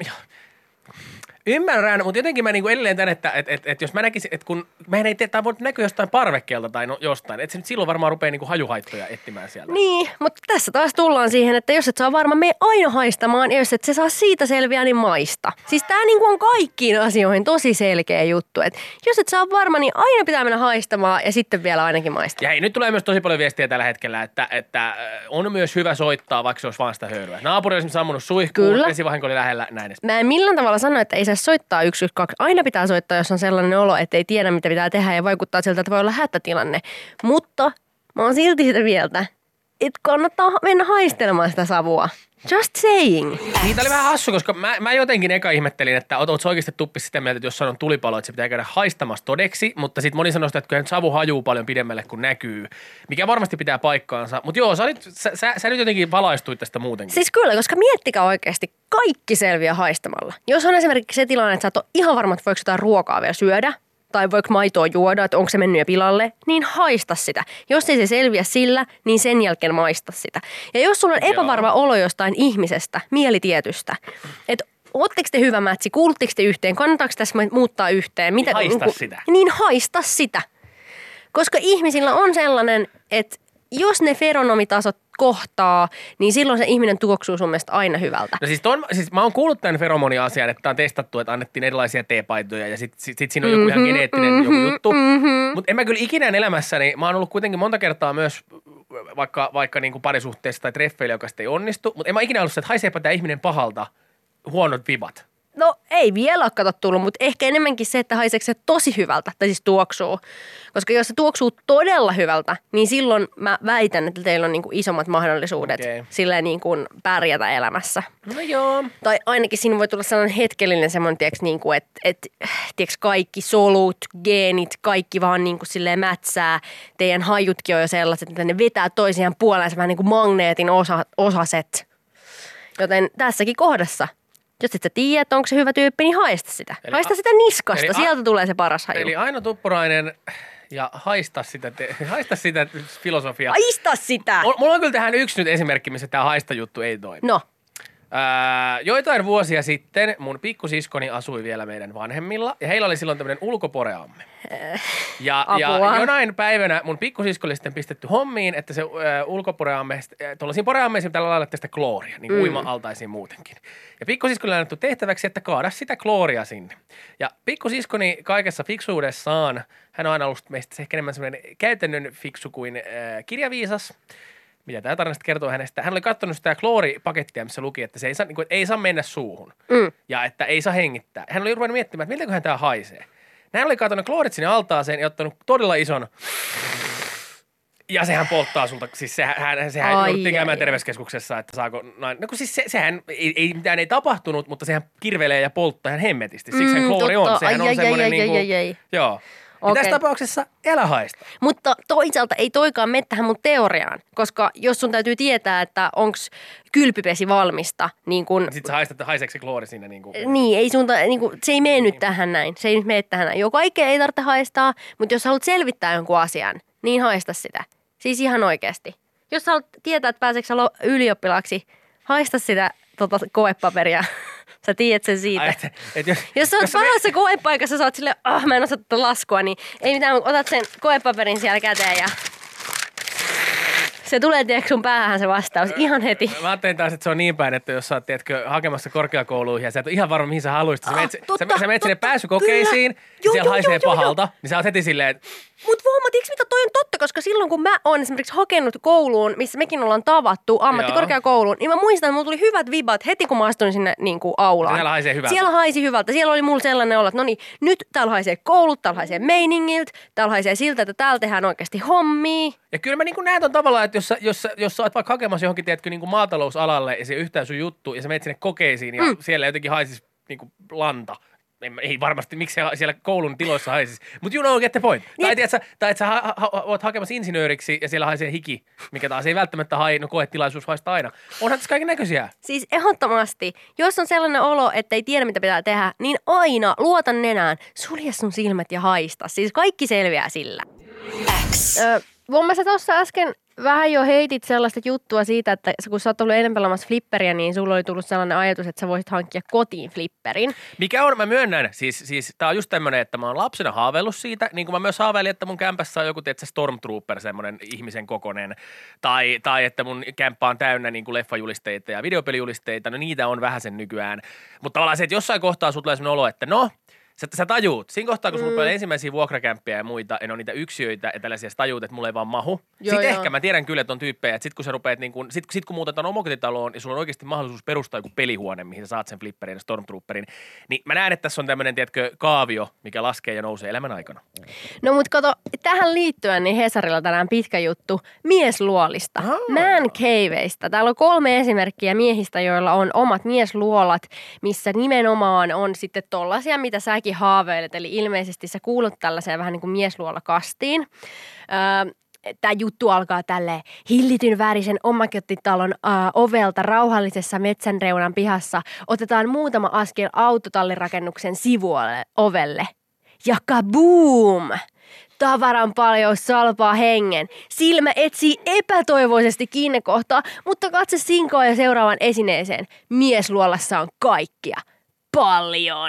ymmärrän, mutta jotenkin mä niinku edelleen tän, että et, et, et jos mä näkisin, että kun mehän ei tee, tai voi näkyä jostain parvekkeelta tai no, jostain, että se nyt silloin varmaan rupeaa niinku hajuhaittoja etsimään sieltä. Niin, mutta tässä taas tullaan siihen, että jos et saa varma, mene aina haistamaan, ja jos et se saa siitä selviää, niin maista. Siis tää niinku on kaikkiin asioihin tosi selkeä juttu, että jos et saa varma, niin aina pitää mennä haistamaan ja sitten vielä ainakin maistaa. Ja hei, nyt tulee myös tosi paljon viestiä tällä hetkellä, että, että äh, on myös hyvä soittaa, vaikka se olisi vaan sitä höyryä. Naapuri olisi sammunut suihkuun, Kyllä. vesivahinko oli lähellä, näin edes. Mä en millään tavalla sano, että ei saa soittaa yksi yksi kaksi. Aina pitää soittaa, jos on sellainen olo, että ei tiedä, mitä pitää tehdä ja vaikuttaa siltä, että voi olla hätätilanne. Mutta mä oon silti sitä mieltä, että kannattaa mennä haistelemaan sitä savua. Just saying. Niitä oli vähän hassu, koska mä, mä jotenkin eka ihmettelin, että oot, oot sä oikeasti tuppis sitä mieltä, että jos sanon tulipalo, että se pitää käydä haistamassa todeksi, mutta sitten moni sanoi sitä, että kyllä nyt savu hajuu paljon pidemmälle kuin näkyy, mikä varmasti pitää paikkaansa. Mutta joo, sä, olit, sä, sä, sä nyt jotenkin valaistuit tästä muutenkin. Siis kyllä, koska miettikää oikeasti, kaikki selviää haistamalla. Jos on esimerkiksi se tilanne, että sä et ole ihan varma, että voiko jotain ruokaa vielä syödä, tai voiko maitoa juoda, että onko se mennyt jo pilalle, niin haista sitä. Jos ei se selviä sillä, niin sen jälkeen maista sitä. Ja jos sulla on Joo. epävarma olo jostain ihmisestä, mielitietystä, että ootteko te hyvä mätsi, kuulutteko te yhteen, kannattaako tässä muuttaa yhteen? Mitä, haista niinku- sitä. Niin haista sitä. Koska ihmisillä on sellainen, että jos ne feronomitasot kohtaa, niin silloin se ihminen tuoksuu sun mielestä aina hyvältä. No siis, ton, siis mä oon kuullut tämän feromoni-asian, että on testattu, että annettiin erilaisia teepaitoja ja sitten sit, sit siinä on joku ihan geneettinen mhm, joku juttu. mhm. Mutta en mä kyllä ikinä elämässäni, mä oon ollut kuitenkin monta kertaa myös vaikka, vaikka niin kuin parisuhteessa tai treffeillä, joka sitten ei onnistu, mutta en mä ikinä ollut se, että haiseepa tämä ihminen pahalta, huonot vibat. No ei vielä ole kato tullut, mutta ehkä enemmänkin se, että haiseeko se tosi hyvältä, tai siis tuoksuu. Koska jos se tuoksuu todella hyvältä, niin silloin mä väitän, että teillä on niinku isommat mahdollisuudet okay. silleen niinku pärjätä elämässä. No joo. Tai ainakin siinä voi tulla sellainen hetkellinen semmoinen, tiiäks, niinku, että et, tiiäks, kaikki solut, geenit, kaikki vaan niinku silleen mätsää. Teidän hajutkin on jo sellaiset, että ne vetää toisiaan puoleensa vähän niin kuin magneetin osa, osaset. Joten tässäkin kohdassa, jos et sä tiedä, että onko se hyvä tyyppi, niin haista sitä. Eli haista a- sitä niskasta, sieltä a- tulee se paras haju. Eli Aino Tuppurainen ja haista sitä, te- haista sitä filosofiaa. Haista sitä! Mulla on kyllä tähän yksi nyt esimerkki, missä tämä haista-juttu ei toimi. No. Ää, joitain vuosia sitten mun pikkusiskoni asui vielä meidän vanhemmilla ja heillä oli silloin tämmöinen ulkoporeamme. Ja, ja jonain päivänä mun pikkusisko oli sitten pistetty hommiin, että se ä, ulkoporeamme, tuollaisiin poreammeisiin pitää laittaa sitä klooria, niin kuin mm. uima-altaisiin muutenkin. Ja pikkusiskolle on annettu tehtäväksi, että kaada sitä klooria sinne. Ja pikkusiskoni kaikessa fiksuudessaan, hän on aina ollut meistä ehkä enemmän semmoinen käytännön fiksu kuin ä, kirjaviisas. Mitä tämä tarinasta kertoo hänestä? Hän oli katsonut sitä klooripakettia, missä luki, että se ei saa, niin kuin, että ei saa mennä suuhun mm. ja että ei saa hengittää. Hän oli ruvennut miettimään, että miltäköhän tämä haisee. Hän oli katsonut kloorit sinne altaaseen ja ottanut todella ison, ja sehän polttaa sulta, siis sehän, sehän jouduttiin käymään terveyskeskuksessa, että saako noin, no kun siis se, sehän, ei, ei mitään ei tapahtunut, mutta sehän kirvelee ja polttaa ihan hemmetisti, siksi mm, kloori totta. on, sehän ai, on ai, semmoinen ai, niin kuin, ai, ai, ai. joo. Okay. Tässä tapauksessa älä haista. Mutta toisaalta ei toikaan mene tähän mun teoriaan, koska jos sun täytyy tietää, että onko kylpypesi valmista, niin kun... Sitten sä haistat, että haiseeko se kloori siinä? Niin, kuin... niin, ei sun, niin kun, se ei mene nyt tähän näin. Se ei nyt mene tähän näin. Jo kaikkea ei tarvitse haistaa, mutta jos haluat selvittää jonkun asian, niin haista sitä. Siis ihan oikeasti. Jos sä haluat tietää, että pääseekö sä ylioppilaaksi, haista sitä tota, koepaperia. Sä tiedät sen siitä. Ai, et, et jos, jos sä oot pahassa me... koepaikassa, sä oot silleen, ah, mä en osaa tätä laskua, niin ei mitään, otat sen koepaperin siellä käteen ja se tulee, tiedätkö, sun päähän se vastaus ihan heti. Mä ajattelin taas, että se on niin päin, että jos sä oot, tiedätkö, hakemassa korkeakouluihin ja sä et ole ihan varma, mihin sä haluaisit. Sä menet, ah, sä, sä menet sinne pääsykokeisiin ja joo, siellä joo, haisee joo, pahalta, joo. Niin sä oot heti silleen, että... Mut Vooma, tiedätkö mitä, toi on totta, koska silloin kun mä oon esimerkiksi hakenut kouluun, missä mekin ollaan tavattu ammattikorkeakouluun, niin mä muistan, että mulla tuli hyvät vibat heti, kun mä astuin sinne niin kuin aulaan. Siellä haisee hyvältä. Siellä haisi hyvältä. Siellä oli mulla sellainen olo, että no niin, nyt täällä haisee koulut, täällä haisee meiningiltä, täällä haisee siltä, että täällä tehdään oikeasti hommia. Ja kyllä mä niin kuin näen ton tavallaan, että jos sä, jos, sä, jos sä oot vaikka hakemassa johonkin, tiedätkö, niin kuin maatalousalalle ja se yhtään sun juttu ja sä menet sinne kokeisiin ja mm. siellä jotenkin haisisi niin kuin lanta. Ei varmasti, miksi siellä koulun tiloissa haisisi. Mutta you know, get the point. Niin. Tai, tiedätkö, tai että sä ha- ha- oot hakemassa insinööriksi ja siellä haisee hiki, mikä taas ei välttämättä hae, no koetilaisuus haistaa aina. Onhan tässä kaiken näköisiä. Siis ehdottomasti, jos on sellainen olo, että ei tiedä mitä pitää tehdä, niin aina luota nenään, sulje sun silmät ja haista. Siis kaikki selviää sillä. X. Öö, mun mielestä tuossa äsken vähän jo heitit sellaista juttua siitä, että kun sä oot ollut enemmän pelaamassa flipperiä, niin sulla oli tullut sellainen ajatus, että sä voisit hankkia kotiin flipperin. Mikä on, mä myönnän, siis, siis tää on just tämmönen, että mä oon lapsena haaveillut siitä, niin kuin mä myös haaveilin, että mun kämpässä on joku, tiedätkö, Stormtrooper, semmoinen ihmisen kokonen, tai, tai että mun kämppä on täynnä niin kuin leffajulisteita ja videopelijulisteita, no niitä on vähän sen nykyään. Mutta tavallaan se, että jossain kohtaa sulla tulee semmoinen olo, että no, Sä, sä tajuut. Siinä kohtaa, kun sulla mm. on ensimmäisiä vuokrakämppiä ja muita, ja ne on niitä yksiöitä ja tällaisia, sä tajuut, että mulla ei vaan mahu. Joo, sitten joo. Ehkä mä tiedän kyllä, että on tyyppejä, että sit kun sä rupeat, niin kun, sit, sit kun muutetaan omakotitaloon, niin sulla on oikeasti mahdollisuus perustaa joku pelihuone, mihin sä saat sen flipperin ja Stormtrooperin. Niin mä näen, että tässä on tämmöinen, tiedätkö, kaavio, mikä laskee ja nousee elämän aikana. No mut kato, tähän liittyen niin Hesarilla tänään pitkä juttu miesluolista, ah. man caveista. Täällä on kolme esimerkkiä miehistä, joilla on omat miesluolat, missä nimenomaan on sitten tollasia, mitä säkin haaveilet. Eli ilmeisesti sä kuulut tällaiseen vähän niin kuin miesluolakastiin. Öö, Tämä juttu alkaa tälleen hillityn värisen omakotitalon äh, ovelta rauhallisessa metsänreunan pihassa. Otetaan muutama askel autotallirakennuksen sivuovelle. Ja kaboom! Tavaran paljon salpaa hengen. Silmä etsii epätoivoisesti kiinnekohtaa, mutta katse sinkoa ja seuraavan esineeseen. Miesluolassa on kaikkia. Paljon.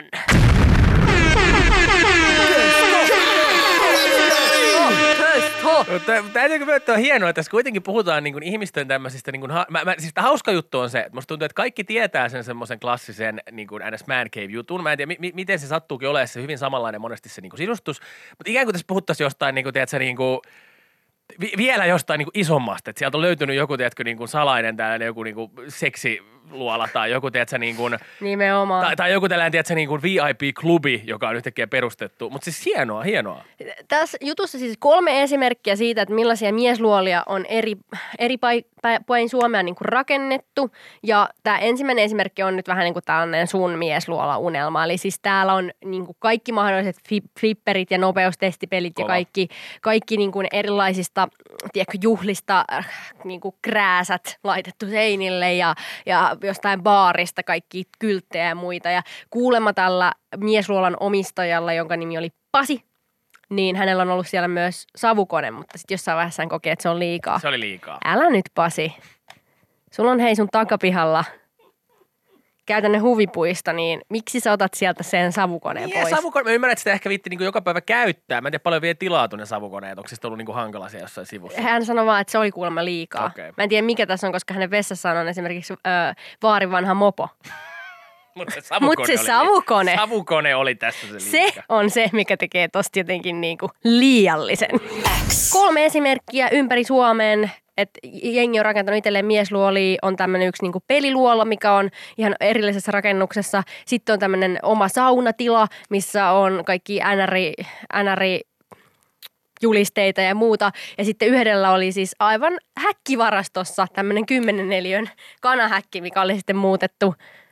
Täytyykö myöntää, että on hienoa, että tässä kuitenkin puhutaan niin kuin ihmisten tämmöisistä, niin kuin, ha- mä, mä, siis tämä hauska juttu on se, että musta tuntuu, että kaikki tietää sen semmoisen klassisen niin kuin N S Man Cave-jutun. Mä en tiedä, mi- miten se sattuukin olemaan se hyvin samanlainen monesti se niin kuin sisustus, mutta ikään kuin tässä puhuttaisiin jostain, niin kuin, tiedätkö, niin kuin, vi- vielä jostain niin kuin isommasta, että sieltä on löytynyt joku, tiedätkö, niin kuin salainen tällainen joku niin kuin seksi, miesluola tai joku, tiedätkö, niin kuin, Nimenomaan. tai, tai joku tällainen, tiedätkö, niin kuin V I P-klubi, joka on yhtäkkiä perustettu. Mutta siis hienoa, hienoa. Tässä jutussa siis kolme esimerkkiä siitä, että millaisia miesluolia on eri, eri päin Suomea niin kuin rakennettu. Ja tämä ensimmäinen esimerkki on nyt vähän niin kuin tällainen sun miesluola-unelma. Eli siis täällä on niin kuin kaikki mahdolliset flipperit ja nopeustestipelit Kova. ja kaikki, kaikki niin kuin erilaisista tiedätkö, juhlista niin kuin krääsät laitettu seinille ja, ja jostain baarista kaikki kylttejä ja muita. Ja kuulemma tällä miesluolan omistajalla, jonka nimi oli Pasi, niin hänellä on ollut siellä myös savukone, mutta sitten jossain vaiheessa hän kokee, että se on liikaa. Se oli liikaa. Älä nyt, Pasi. Sulla on hei sun takapihalla käytännön huvipuisto, niin miksi sä otat sieltä sen savukoneen niin, pois? Savukone, mä ymmärrän, että sitä ehkä viitti niin joka päivä käyttää. Mä en tiedä paljon vielä tilaa tuonne savukoneet. Onko se ollut niin hankala siellä jossain sivussa? Hän sanoi vaan, että se oli kuulemma liikaa. Okay. Mä en tiedä mikä tässä on, koska hänen vessassaan on esimerkiksi öö, vaarin vanha mopo. Mutta se savukone, Mut se oli, savukone, savukone oli tässä se se liika. on se, mikä tekee tosta jotenkin niinku liiallisen. X. Kolme esimerkkiä ympäri Suomen, että jengi on rakentanut itselleen miesluoli, on tämmöinen yksi niinku peliluola, mikä on ihan erillisessä rakennuksessa. Sitten on tämmöinen oma saunatila, missä on kaikki N R I julisteita ja muuta. Ja sitten yhdellä oli siis aivan häkkivarastossa tämmöinen kymmenen neliön kanahäkki, mikä oli sitten muutettu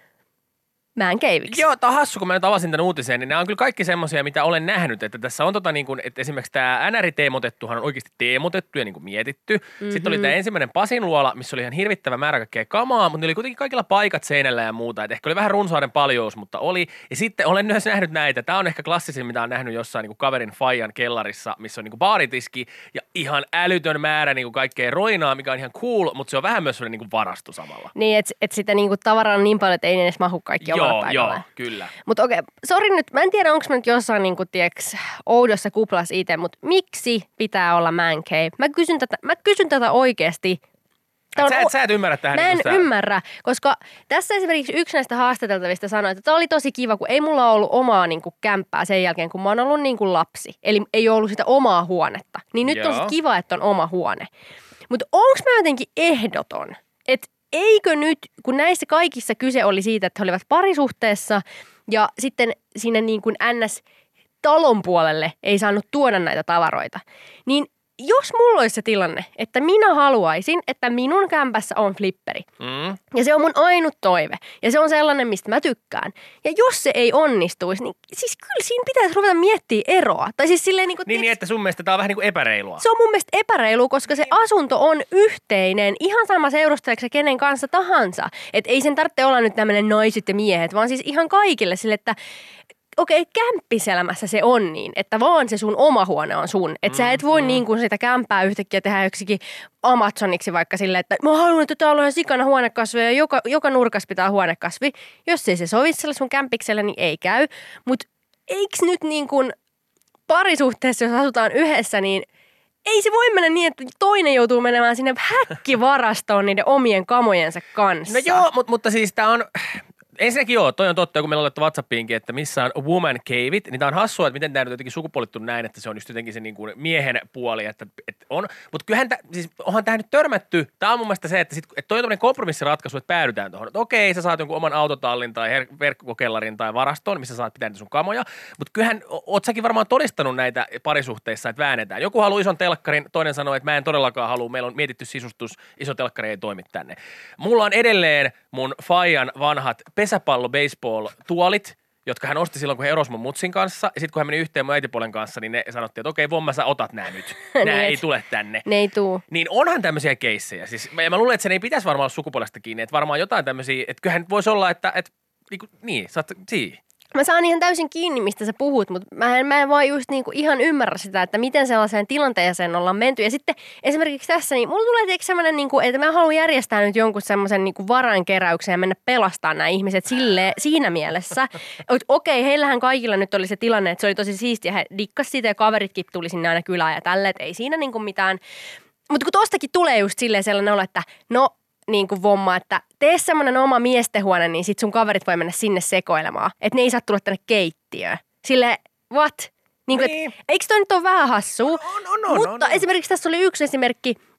man caveiksi. Joo, tämä on hassu, kun mä nyt avasin tämän uutisen, niin nämä on kyllä kaikki semmoisia, mitä olen nähnyt, että tässä on tota niin kuin, että esimerkiksi tämä N R-teemotettuhan on oikeasti teemotettu ja niin kuin mietitty. Mm-hmm. Sitten oli tämä ensimmäinen Pasin luola, missä oli ihan hirvittävä määrä kaikkea kamaa, mutta ne oli kuitenkin kaikilla paikat seinällä ja muuta, että ehkä oli vähän runsauden paljous, mutta oli. Ja sitten olen myös nähnyt näitä, tämä on ehkä klassisin, mitä on nähnyt jossain niin kuin kaverin Fajan kellarissa, missä on niin kuin baaritiski ja ihan älytön määrä niin kuin kaikkea roinaa, mikä on ihan cool, mutta se on vähän myös sellainen niin kuin varasto samalla. Niin, että et sitä niin kuin tavaraa on niin paljon, että ei edes mahu kaikki Joo, omalle paikalle. Joo, kyllä. Mutta okei, sori nyt, mä en tiedä, onko mä nyt jossain niin kuin, tiiäks, oudossa kuplassa itse, mutta miksi pitää olla man cave? Mä kysyn tätä, mä kysyn tätä oikeasti. On, sä, et, sä et ymmärrä tähän. Mä en niin ymmärrä, koska tässä esimerkiksi yksi näistä haastateltavista sanoi, että tämä oli tosi kiva, kun ei mulla ollut omaa niin kuin, kämppää sen jälkeen, kun mä oon ollut niin kuin lapsi. Eli ei ollut sitä omaa huonetta. Niin nyt Joo. on sit kiva, että on oma huone. Mutta onko mä jotenkin ehdoton, että eikö nyt, kun näissä kaikissa kyse oli siitä, että he olivat parisuhteessa ja sitten sinne niin kuin N S-talon puolelle ei saanut tuoda näitä tavaroita, niin jos mulla olisi se tilanne, että minä haluaisin, että minun kämpässä on flipperi mm. ja se on mun ainut toive ja se on sellainen, mistä mä tykkään. Ja jos se ei onnistuisi, niin siis kyllä siinä pitäisi ruveta miettiä eroa. Tai siis silleen niin kuin... Niin, niin, että sun mielestä tää on vähän niin kuin epäreilua. Se on mun mielestä epäreilua, koska se asunto on yhteinen, ihan sama seurusteleeko se kenen kanssa tahansa. Että ei sen tarvitse olla nyt tämmöinen naiset ja miehet, vaan siis ihan kaikille sille, että okei, okay, kämppiselämässä se on niin, että vaan se sun oma huone on sun. Että mm, sä et voi mm. niin kuin sitä kämppää yhtäkkiä tehdä joksikin Amazoniksi vaikka silleen, että mä haluan, että täällä on ihan sikana huonekasvi ja joka, joka nurkas pitää huonekasvi. Jos ei se sovi sille sun kämpikselle, niin ei käy. Mutta eiks nyt niin kuin parisuhteessa, jos asutaan yhdessä, niin ei se voi mennä niin, että toinen joutuu menemään sinne häkkivarastoon niiden omien kamojensa kanssa. No joo, mutta, mutta siis tää on... Ensinnäkin joo, toi on totta, kun meillä on otettu WhatsAppiinkin, että missä on woman caveit, niin tää on hassua, että miten tää nyt jotenkin sukupuolittu näin, että se on just jotenkin se niin kuin miehen puoli, että, että on. Mutta kyllähän tää, siis onhan tähän nyt törmätty, tää on mun mielestä se, että, sit, että toi on tämmöinen kompromissiratkaisu, että päädytään tuohon, että okei, sä saat jonkun oman autotallin tai her- verkkokellarin tai varaston, missä saat pitää sun kamoja, mutta kyllähän oot säkin varmaan todistanut näitä parisuhteissa, että väännetään. Joku haluaa ison telkkarin, toinen sanoo, että mä en todellakaan halua, meillä on mietitty sisustus, iso telkkari ei toimi tänne. Mulla on edelleen mun Fajan vanhat pesäpallo baseball-tuolit, jotka hän osti silloin, kun he erosi mun mutsin kanssa. Ja sitten kun hän meni yhteen mun äitipuolen kanssa, niin ne sanottiin, että okei, Vomma, sä otat nää nyt. Nää niin, ei tule tänne. Ne ei tuu. Niin onhan tämmöisiä keissejä. Siis, ja mä luulen, että sen ei pitäisi varmaan olla sukupuolesta kiinni. Että varmaan jotain tämmöisiä, että kyllähän voisi olla, että, että niin, niin sä oot, sii. Mä saan ihan täysin kiinni, mistä sä puhut, mutta mä en, mä en vaan just niinku ihan ymmärrä sitä, että miten sellaiseen tilanteeseen ollaan menty. Ja sitten esimerkiksi tässä, niin mulla tulee tietysti semmoinen, niinku, että mä haluan järjestää nyt jonkun semmoisen niinku varainkeräyksen ja mennä pelastamaan nämä ihmiset sille, siinä mielessä. Että okei, heillähän kaikilla nyt oli se tilanne, että se oli tosi siistiä, he dikkas siitä ja kaveritkin tuli sinne aina kylään ja tälleen, että ei siinä niinku mitään. Mutta kun tostakin tulee just silleen sellainen olo, että no, niin kuin Vomma, että tee semmoinen oma miestehuone, niin sit sun kaverit voi mennä sinne sekoilemaan. Että ne ei saa tulla tänne keittiöön. Sille, what? Niin kuin, niin. Et, eikö toi nyt ole vähän hassua? On, on, on, Mutta on, on. esimerkiksi tässä oli yksi esimerkki,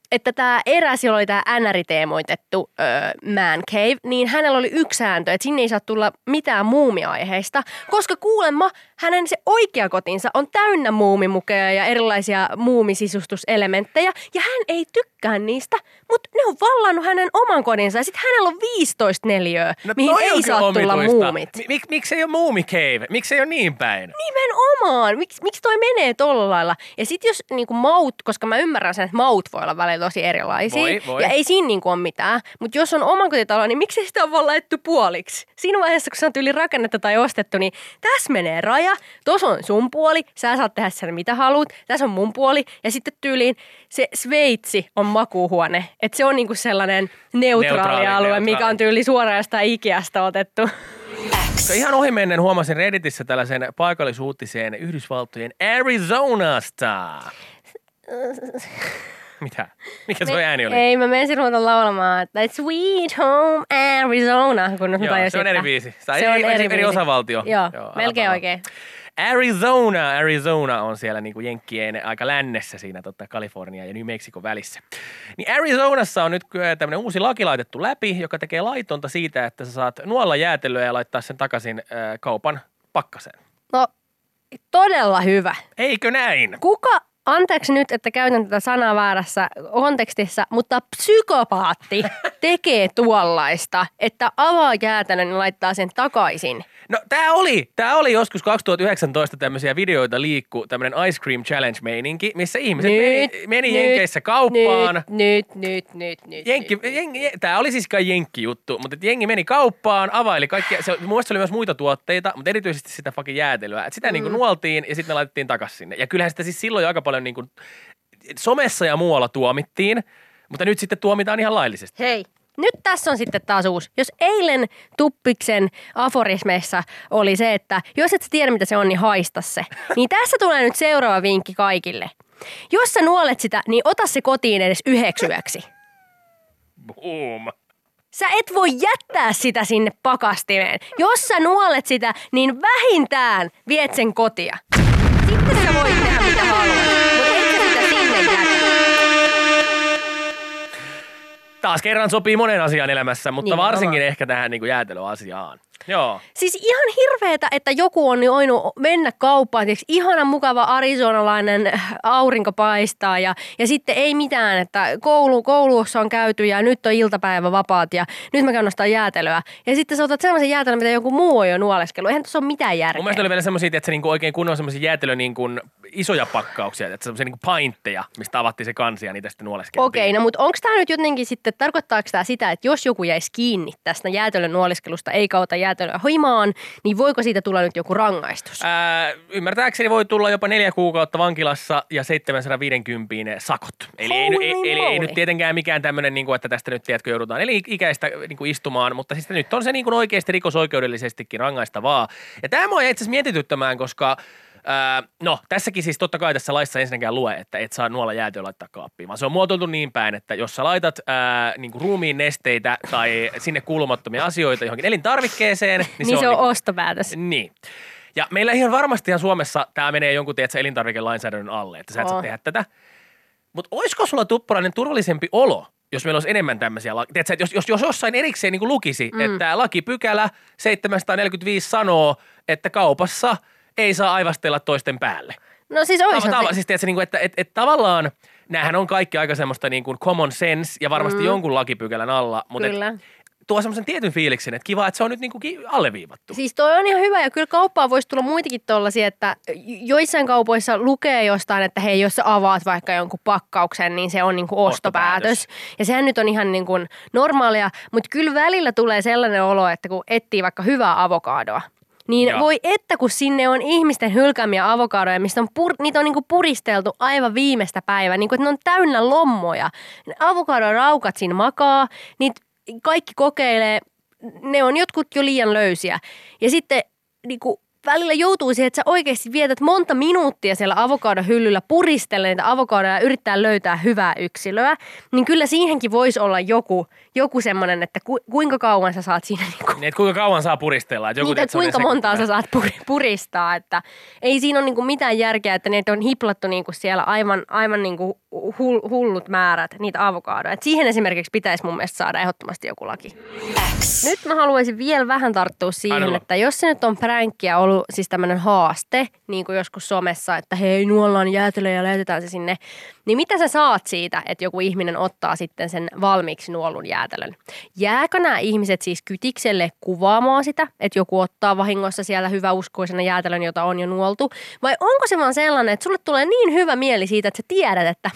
että tämä eräs, jolla oli tämä ännäriteemoitettu öö, man cave, niin hänellä oli yksi sääntö, että sinne ei saa tulla mitään muumiaiheista, koska kuulemma hänen se oikea kotinsa on täynnä muumimukeja ja erilaisia muumisisustuselementtejä, ja hän ei tykkää niistä, mutta ne on vallannut hänen oman kodinsa, ja sitten hänellä on viisitoista neliöä, No, mihin ei saa tulla omituista. muumit. Mik, miksi ei ole muumicave? Miksi ei ole niin päin? Nimenomaan. Miks, miksi toi menee tolla lailla? Ja sit jos niinku maut, koska mä ymmärrän sen, että maut voi olla välillä tosi erilaisia. Voi, voi. Ja ei siinä niinku ole mitään. Mutta jos on omakotitalo, niin miksi sitä on vaan laittu puoliksi? Siinä vaiheessa, kun se on tyyli rakennettu tai ostettu, niin tässä menee raja. Tuossa on sun puoli. Sä saat tehdä sen mitä haluat. Tässä on mun puoli. Ja sitten tyyliin se Sveitsi on makuuhuone. Että se on niinku sellainen neutraali, neutraali alue, neutraali. Mikä on tyyli suoraan jostain Ikeasta otettu. X. Ihan ohimennen huomasin Redditissä tällaisen paikallisuutiseen Yhdysvaltojen Arizonasta. Mitä? Mikä tuo ääni oli? Ei, mä menisin ruveta laulamaan, että Sweet Home Arizona. Kun Joo, se on eri biisi. Se on eri, eri, eri osavaltio. Joo, Joo melkein oikein. Arizona, Arizona on siellä niin kuin jenkkien aika lännessä siinä tota Kalifornia ja New Mexico välissä. Niin Arizonassa on nyt tämmöinen uusi laki laitettu läpi, joka tekee laitonta siitä, että sä saat nuolla jäätelöä ja laittaa sen takaisin äh, kaupan pakkaseen. No, todella hyvä. Eikö näin? Kuka, anteeksi nyt, että käytän tätä sanaa väärässä kontekstissa, mutta psykopaatti tekee tuollaista, että avaa jäätelön ja laittaa sen takaisin. No tää oli, tää oli joskus kaksituhattayhdeksäntoista tämmöisiä videoita liikku, tämmönen Ice Cream Challenge-meininki, missä ihmiset nyt, meni, meni nyt, Jenkeissä kauppaan. Nyt, nyt, nyt, nyt, Jenkki, nyt. Jenki, tää oli siis kai Jenkki-juttu, mutta jengi meni kauppaan, availi kaikkia, se, mun mielestä oli myös muita tuotteita, mutta erityisesti sitä fucking jäätelyä. Et sitä mm. niinku nuoltiin ja sitten ne laitettiin takas sinne. Ja kyllähän sitä siis silloin jo aika paljon niinku somessa ja muualla tuomittiin, mutta nyt sitten tuomitaan ihan laillisesti. Hei. Nyt tässä on sitten taas uusi. Jos eilen Tuppiksen aforismeissa oli se, että jos et sä tiedä mitä se on, niin haista se. Niin tässä tulee nyt seuraava vinkki kaikille. Jos sä nuolet sitä, niin ota se kotiin edes yhdeksi yöksi. Boom. Sä et voi jättää sitä sinne pakastimeen. Jos sä nuolet sitä, niin vähintään viet sen kotia. Sitten sä voit tehdä mitä haluat, mutta et sä sitä sinne jätä. Taas kerran sopii monen asian elämässä, mutta niin, varsinkin oma. ehkä tähän niin kuin jäätelöasiaan. Joo. Siis ihan hirveetä, että joku on voinut mennä kauppaan. Tiiäks, ihana mukava arizonalainen aurinko paistaa ja, ja sitten ei mitään, että koulu, koulussa on käyty ja nyt on iltapäivä vapaat ja nyt mä käyn nostaa jäätelöä. Ja sitten sä otat sellaisen jäätelön, mitä joku muu on jo nuoleskellut. Eihän tuossa ole mitään järkeä. Mun mielestä oli vielä semmoisia, että se niinku oikein kunnon semmoisia jäätelö niinku isoja pakkauksia, että semmoisia niinku paintteja, mistä avattiin se kansi ja niitä sitten nuoleskeltiin. Okei, no mutta onko tämä nyt jotenkin sitten, tarkoittaako tämä sitä, että jos joku jäisi kiinni tästä jäätelön nuoleskelusta, ei kauta jäätelöä himaan, niin voiko siitä tulla nyt joku rangaistus? Ää, ymmärtääkseni voi tulla jopa neljä kuukautta vankilassa ja seitsemänsataaviisikymmentä sakot. Eli ei, ei, eli ei nyt tietenkään mikään tämmöinen, niin että tästä nyt tiedätkö joudutaan eli ikäistä niin kuin istumaan, mutta siis nyt on se niin kuin oikeasti rikosoikeudellisestikin rangaistavaa. Ja tämä mua itse asiassa mietityttämään, koska Öö, no, tässäkin siis totta kai tässä laissa ensinnäkään lue, että et saa nuolla jäätöä laittaa kaappiin, vaan se on muotoiltu niin päin, että jos sä laitat ää, niinku ruumiin nesteitä tai sinne kuulumattomia asioita johonkin elintarvikkeeseen, niin, niin se on, se on niinku, ostopäätös. Niin. Ja meillä ihan varmasti ihan Suomessa tämä menee jonkun tiedätkö, elintarvikelainsäädännön alle, että sä et saa tehdä tätä. Mutta olisiko sulla Tuppurainen turvallisempi olo, jos meillä olisi enemmän tämmöisiä, tiedätkö, että jos, jos, jos jossain erikseen niin kuin lukisi, mm. että lakipykälä seitsemänsataaneljäkymmentäviisi sanoo, että kaupassa ei saa aivastella toisten päälle. No siis olisi. Tava, siis tiedätkö, niin kuin, että et, et, tavallaan näähän on kaikki aika semmoista niin kuin common sense ja varmasti mm. jonkun lakipykälän alla, mutta kyllä. Et, tuo semmoisen tietyn fiiliksen, että kiva, että se on nyt niin kuin alleviivattu. Siis toi on ihan hyvä ja kyllä kauppaan voisi tulla muitakin tollaisia, että joissain kaupoissa lukee jostain, että hei, jos sä avaat vaikka jonkun pakkauksen, niin se on niin kuin ostopäätös. ostopäätös. Ja sehän nyt on ihan niin kuin normaalia, mutta kyllä välillä tulee sellainen olo, että kun etsii vaikka hyvää avokadoa, niin Joo. voi että kun sinne on ihmisten hylkäämiä avokadoja, mistä on pur, niitä on niinku puristeltu aivan viimeistä päivää, niinku että ne on täynnä lommoja. Avokadon raukat siinä makaa, niitä kaikki kokeilee, ne on jotkut jo liian löysiä. Ja sitten niinku välillä joutuu siihen, että sä oikeasti vietät monta minuuttia siellä avokadon hyllyllä puristellen niitä avokadoja ja yrittää löytää hyvää yksilöä, niin kyllä siihenkin voisi olla joku, joku semmoinen, että ku, kuinka kauan sä saat siinä niinku... Niin, että kuinka kauan saa puristella. Että joku, Niitä, että kuinka montaa sä saat pur- puristaa, että ei siinä ole niinku mitään järkeä, että niitä on hiplattu niinku siellä aivan, aivan niinku hullut määrät, niitä avokadoja. Et siihen esimerkiksi pitäisi mun mielestä saada ehdottomasti joku laki. X. Nyt mä haluaisin vielä vähän tarttua siihen, Ainoa. että jos se nyt on pränkkiä ollut, siis tämmöinen haaste, niin kuin joskus somessa, että hei, nuollaan jäätelö ja lähetetään se sinne, niin mitä sä saat siitä, että joku ihminen ottaa sitten sen valmiiksi nuollun jäätelön? Jääkö nämä ihmiset siis kytikselle kuvaamaan sitä, että joku ottaa vahingossa siellä hyväuskoisena jäätelön, jota on jo nuoltu? Vai onko se vaan sellainen, että sulle tulee niin hyvä mieli siitä, että sä tiedät, että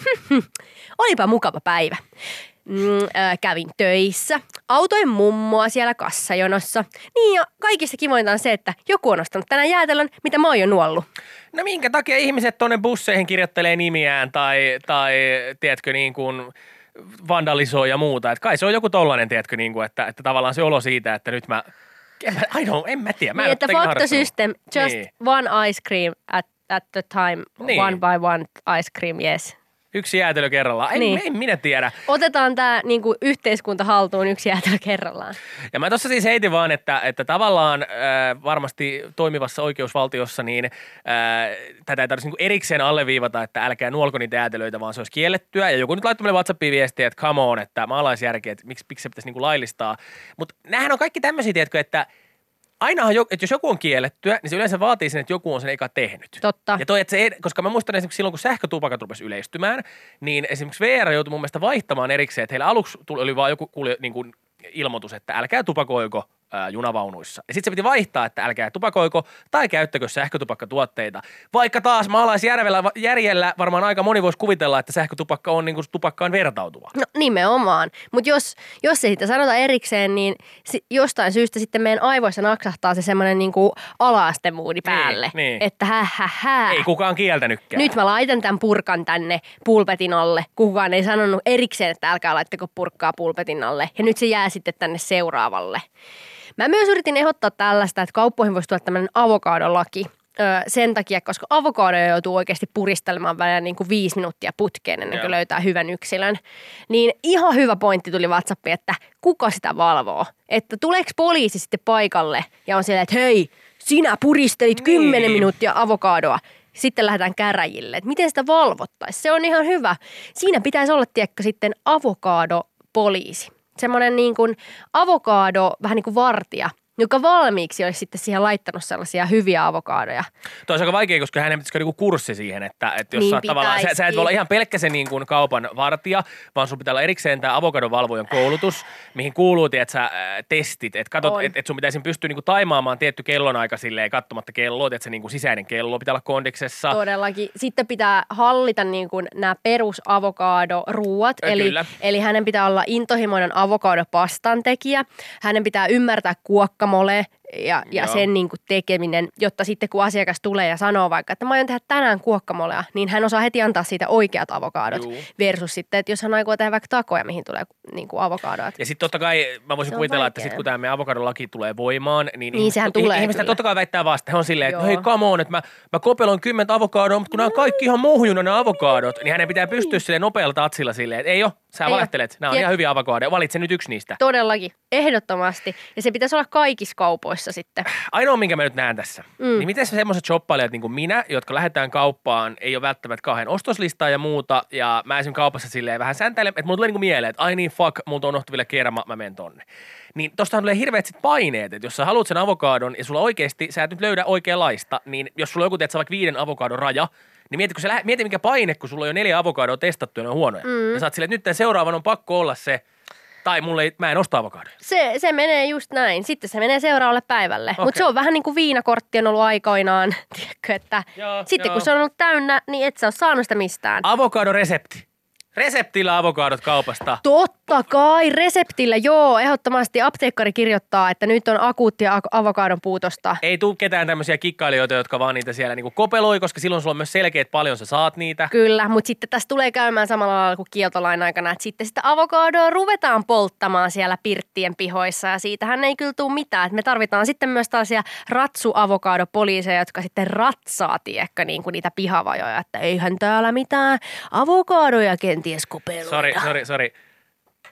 olipa mukava päivä. Mm, äh, kävin töissä, autoin mummoa siellä kassajonossa. Niin ja kaikista kivointa on se, että joku on ostanut tänään jäätelön, mitä mä oon jo nuollut. No minkä takia ihmiset tonne busseihin kirjoittelee nimiään tai, tai tiedätkö niin kuin vandalisoi ja muuta. Että kai se on joku tollainen, tiedätkö, niin kuin, että, että tavallaan se olo siitä, että nyt mä, en mä, I don't, en mä tiedä. Mä niin, että fuck the system, just niin. one ice cream at, at the time, niin. one by one ice cream, yes. Yksi jäätelö kerrallaan. En, niin. en minä tiedä. Otetaan tämä niinku, yhteiskunta haltuun yksi jäätelö kerrallaan. Ja mä tuossa siis heitin vaan, että, että tavallaan äh, varmasti toimivassa oikeusvaltiossa niin äh, tätä ei tarvitse niinku erikseen alleviivata, että älkää nuolko niitä jäätelöitä, vaan se olisi kiellettyä. Ja joku nyt laittoi meille WhatsAppiin viestiä, että come on, että maalaisjärki, että miksi, miksi se pitäisi niinku laillistaa. Mutta näähän on kaikki tämmöisiä, tiedätkö, että ainahan, että jos joku on kiellettyä, niin se yleensä vaatii sen, että joku on sen eka tehnyt. Totta. Ja toi, että se, koska mä muistan esimerkiksi silloin, kun sähkötupakat rupesi yleistymään, niin esimerkiksi V R joutui mun mielestä vaihtamaan erikseen, että heillä aluksi tuli, oli vaan joku kuuli, niin kuin ilmoitus, että älkää tupakoiko ää, junavaunuissa. Ja sitten se piti vaihtaa, että älkää tupakoiko tai käyttäkö sähkötupakkatuotteita. Vaikka taas maalaisjärjellä varmaan aika moni voisi kuvitella, että sähkötupakka on niin kuin tupakkaan vertautuva. No nimenomaan. Mutta jos, jos ei sitä sanota erikseen, niin si- jostain syystä sitten meidän aivoissa naksahtaa se semmoinen niin kuin ala-astemuudi päälle. Niin, niin. Että hä, hä, hä. Ei kukaan kieltänytkään. Nyt mä laitan tämän purkan tänne pulpetin alle. Kukaan ei sanonut erikseen, että älkää laittako purkkaa pulpetin alle. Ja nyt se jää sitten tänne seuraavalle. Mä myös yritin ehdottaa tällaista, että kauppoihin voisi tulla tämmöinen avokadolaki. Öö, sen takia, koska avokadoja joutuu oikeasti puristelemaan välillä niin kuin viisi minuuttia putkeen ennen kuin Joo. löytää hyvän yksilön. Niin ihan hyvä pointti tuli WhatsAppiin, että kuka sitä valvoo? Että tuleeko poliisi sitten paikalle ja on siellä, että hei, sinä puristelit kymmenen niin. minuuttia avokadoa. Sitten lähdetään käräjille. Että miten sitä valvottaisiin? Se on ihan hyvä. Siinä pitäisi olla, tiedätkö, sitten avokadopoliisi. Semmoinen niin kuin avokado, vähän niin kuin vartija, joka valmiiksi olisi sitten siihen laittanut sellaisia hyviä avokadoja. Tuo on aika vaikea, koska hänen pitäisikö niinku kurssi siihen, että, että jos niin sä, tavallaan, sä, sä et voi olla ihan pelkkä se niin kuin kaupan vartija, vaan sun pitää olla erikseen tämä avokadovalvojan koulutus, mihin kuuluu, että sä ää, testit, että katsot, että et sun pitäisi pystyä niinku taimaamaan tietty kellonaika silleen katsomatta kelloa, että se niinku sisäinen kello pitää olla kondiksessa. Todellakin. Sitten pitää hallita niin kuin nämä perusavokadoruuat, eli, eli hänen pitää olla intohimoinen avokadopastan tekijä, hänen pitää ymmärtää kuokka mole ja, ja sen niin kuin tekeminen, jotta sitten kun asiakas tulee ja sanoo vaikka, että mä aion tehdä tänään kuokkamolea, niin hän osaa heti antaa siitä oikeat avokadot Juu. versus sitten, että jos hän aikoo tehdä vaikka takoja, mihin tulee niin kuin avokadot. Ja sitten totta kai mä voisin kuvitella, että sitten kun tämä meidän avokadolaki tulee voimaan, niin, niin ihmiset, sehän tulee ihmiset totta kai väittää vasta. He on silleen, että hei come on, että mä, mä kopeloin kymmentä avokadoa, mutta kun nämä on kaikki ihan muhjuna nämä avokadot, niin hänen pitää pystyä silleen nopealla tatsilla silleen, että ei ole, sä ei valehtelet, nämä on ja ihan hyviä avokadoja, valitse nyt yksi niistä. Todellakin, ehdottomasti. Ja se pitäisi olla kaikissa kaupoissa sitten. Ainoa, minkä mä nyt näen tässä, mm. niin miten semmoiset shoppailijat niin kuin minä, jotka lähdetään kauppaan, ei ole välttämättä kauhean ostoslistaa ja muuta, ja mä esimerkiksi kaupassa silleen vähän säntäilen, että mulla tulee niin kuin mieleen, että ai niin fuck, multa on unohtu vielä kerma, mä menen tonne. Niin tostahan tulee hirveät sit paineet, että jos sä haluat sen avokadon ja sulla oikeasti, sä et nyt löydä oikeanlaista, niin jos sulla on joku, teet sä vaikka viiden avokadon raja, niin mieti, kun sä lähe, mieti mikä paine, kun sulla on jo neljä avokadoa testattu ja ne on huonoja. Mm. Ja sä oot silleen, että nyt seuraavan on pakko olla se, tai mulle ei, mä en osta avokadoja. Se, se menee just näin. Sitten se menee seuraavalle päivälle. Okay. Mutta se on vähän niin kuin viinakortti on ollut aikoinaan. Tiedätkö, että joo, sitten joo. kun se on ollut täynnä, niin et sä ole saanut sitä mistään. Avokadoresepti. Reseptillä avokadot kaupasta. Totta kai, reseptillä, joo. Ehdottomasti apteekkari kirjoittaa, että nyt on akuuttia avokadon puutosta. Ei tule ketään tämmöisiä kikkailijoita, jotka vaan niitä siellä niinku kopeloi, koska silloin sulla on myös selkeät paljon sä saat niitä. Kyllä, mutta sitten tässä tulee käymään samalla lailla kuin kieltolain aikana, että sitten sitä avokadoa ruvetaan polttamaan siellä pirttien pihoissa ja siitähän ei kyllä tule mitään. Että me tarvitaan sitten myös tällaisia ratsu-avokadopoliiseja, jotka sitten ratsaa, tiedäkö, niin kuin niitä pihavajoja, että eihän täällä mitään avokadoja kenties kopeloida. Sori, sori, sori.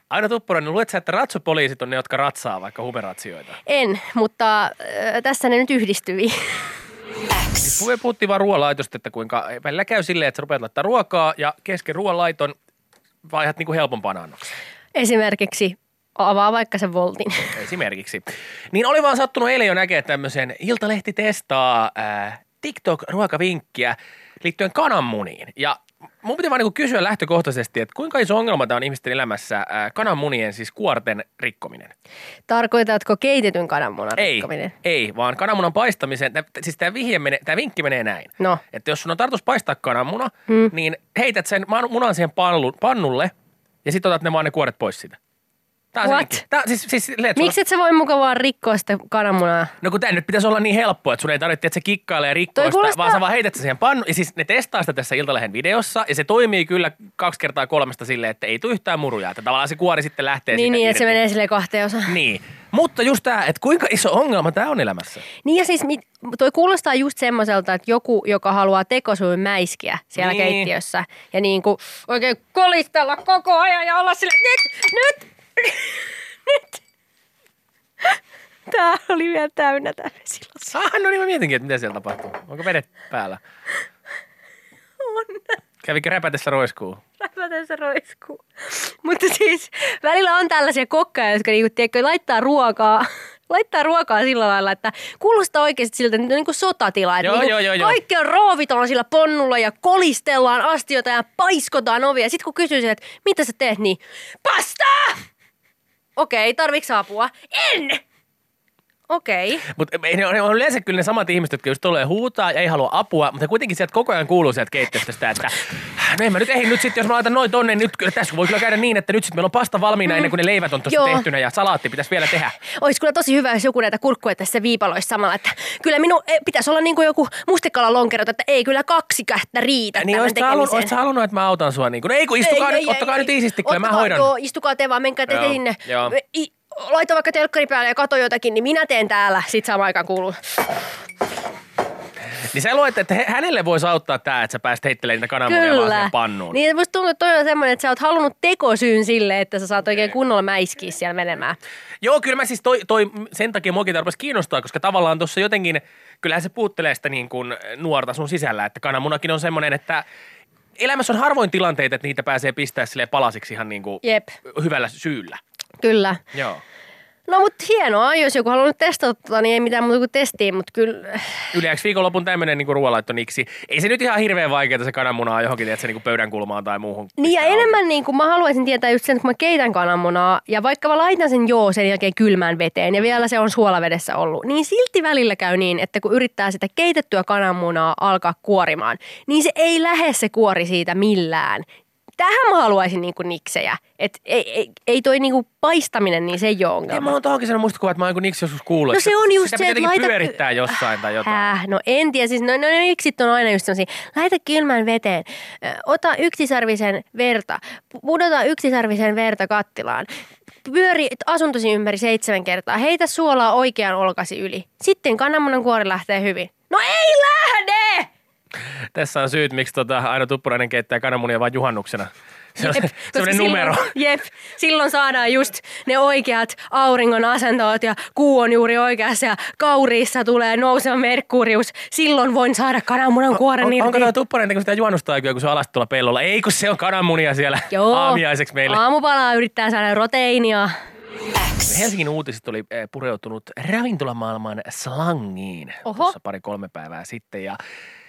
Aino Tuppurainen, luulet sä, että ratsupoliisit on ne, jotka ratsaa vaikka huumeratsioita? En, mutta äh, tässä ne nyt yhdistyviin. Siis me puhuttiin vaan ruoanlaitosta, että kuinka välillä käy silleen, että sä rupeat laittaa ruokaa ja kesken ruoanlaiton vaihdat niinku helpompaan annokseen. Esimerkiksi avaa vaikka sen voltin. Esimerkiksi. Niin oli vaan sattunut eilen jo näkee tämmöisen Iltalehti testaa ää, TikTok-ruokavinkkiä liittyen kananmuniin. Ja mun pitää vaan niinku kysyä lähtökohtaisesti, että kuinka iso ongelma tämä on ihmisten elämässä ää, kananmunien, siis kuorten rikkominen? Tarkoitatko keitetyn kananmunan Ei, rikkominen? ei, vaan kananmunan paistamisen, tä, siis tämä menee, tää vinkki menee näin. No. Että jos sun on tarkoitus paistaa kananmuna, Hmm. niin heität sen munan siihen pallu, pannulle ja sitten otat ne vaan ne kuoret pois siitä. Tää on se What? vinkki. Tää, siis, siis, Miksi et sä voi muka vaan rikkoa sitä kananmunaa? No kun tää nyt pitäisi olla niin helppoa, että sun ei tarvitse, että se kikkailee ja rikkoo sitä, kuulostaa- vaan sä vaan heität sen siihen pannu. Ja siis ne testaa sitä tässä Iltalehden videossa ja se toimii kyllä kaksi kertaa kolmesta silleen, että ei tule yhtään muruja. Että tavallaan se kuori sitten lähtee Niin, siitä niin, että se irti. menee silleen kahteen osaan. Niin. Mutta just tää, että kuinka iso ongelma tää on elämässä. Niin ja siis mit- toi kuulostaa just semmoiselta, että joku, joka haluaa tekosuin mäiskiä siellä Niin. keittiössä ja niin kuin oikein kolistella koko ajan ja olla sille nyt, nyt, nyt. Tää oli vielä täynnä tää vesilasi. Ah, no niin mä mietinkin, että mitä siellä tapahtuu. Onko vedet päällä? On. Kävikö räpätessä roiskuu? Räpätessä roiskuu. Mutta siis välillä on tällaisia kokkaja, jotka niinku, tiedätkö, laittaa ruokaa, laittaa ruokaa sillä lailla, että kuulostaa oikeasti siltä, että nyt on niinku sotatila. Että Joo, niinku joo, joo, joo. kaikki on roovitaan sillä ponnulla ja kolistellaan astioita ja paiskotaan ovia. Sitten kun kysyy että mitä sä teet, niin pastaa! Okei, tarviks apua? En! Okei. Mutta ne on, ne on yleensä kyllä ne samat ihmiset, jotka just tulee huutaa ja ei halua apua, mutta kuitenkin sieltä koko ajan kuuluu sieltä keittiöstä sitä, että no en mä nyt ehdi nyt sitten, jos mä laitan noin tonne, niin nyt kyllä tässä voi kyllä käydä niin, että nyt sitten meillä on pasta valmiina ennen kuin ne leivät on tuossa Joo. tehtynä ja salaatti pitäisi vielä tehdä. Olisi kyllä tosi hyvä, jos joku näitä kurkkuja tässä viipaloisi samalla, että kyllä minun eh, pitäisi olla niin kuin joku mustekala-lonkerot, että ei kyllä kaksi kättä riitä Niin tämän olisit sä halunnut, tekemiseen. olisit sä halunnut, että mä autan sua niin kuin, no ei kun istukaa Ei, nyt, ei, ottakaa ei, nyt ei. iisisti, kyllä mä Ottakaa, hoidan. Joo, istukaa te vaan, menkää te Joo, sinne. joo. I, laita vaikka telkkari päälle ja kato jotakin, niin minä teen täällä. Sitten samaan aikaan kuuluu. Niin sä luet, että he- hänelle voisi auttaa tää, että sä pääst heittelemään niitä kananmunia vaan Kyllä. siihen pannuun. Niin musta tuntuu, että toi on semmoinen, että sä oot halunnut tekosyyn sille, että sä saat oikein kunnolla mäiskiä siellä menemään. Joo, kyllä mä siis toi, toi sen takia muakin tarvitsisi kiinnostaa, koska tavallaan tuossa jotenkin, kyllähän se puuttelee sitä niin kuin nuorta sun sisällä, että kananmunakin on semmoinen, että elämässä on harvoin tilanteita, että niitä pääsee pistää silleen palasiksi ihan niin kuin Jep, hyvällä syyllä. kyllä. Joo. No mutta hienoa, jos joku haluaa nyt testata, niin ei mitään muuta kuin testiin, mutta kyllä. Yleensä viikonlopun tämmöinen niin ruoanlaitto niksi. Ei se nyt ihan hirveän vaikeaa se kananmunaa johonkin, että se niin pöydän kulmaan tai muuhun. Niin ja pistää enemmän niin kuin mä haluaisin tietää just sen, että kun mä keitän kananmunaa ja vaikka mä laitan sen joo sen jälkeen kylmään veteen ja vielä se on suolavedessä ollut, niin silti välillä käy niin, että kun yrittää sitä keitettyä kananmunaa alkaa kuorimaan, niin se ei lähde se kuori siitä millään. Tähän mä haluaisin niinku niksejä. Että ei, ei, ei toi niinku paistaminen, niin se ei ole Ei, ongelma. mulla on tohonkin sellainen muistikuva, että mä oon joku niksi joskus kuullut. No että se on just sitä se, pitää että jotenkin laita- pyörittää jossain tai jotain. Häh, no en tiedä, siis no, no niksit on aina just sellaisia. Laita kylmän veteen, Ö, ota yksisarvisen verta, pudota yksisarvisen verta kattilaan, pyöri asuntosi ympäri seitsemän kertaa, heitä suolaa oikean olkasi yli. Sitten kananmunan kuori lähtee hyvin. No ei lähde! Tässä on syyt, miksi tota Aino Tuppurainen keittää kananmunia vain juhannuksena. Se on Jep, se- koska semmoinen silloin- numero. Jep, silloin saadaan just ne oikeat auringon asentoot ja kuu on juuri oikeassa ja kauriissa tulee nouseva merkurius. Silloin voin saada kananmunan kuoren On, irti. onko tuo Tuppurainen kun sitä juhannustaikia, kun se on alasti tuolla pellolla? Ei, kun se on kananmunia siellä Joo. aamiaiseksi meille. Aamupalaa yrittää saada proteiinia. Helsingin uutiset oli eh, pureutunut ravintolamaailman slangiin Oho. tuossa pari-kolme päivää sitten. Ja,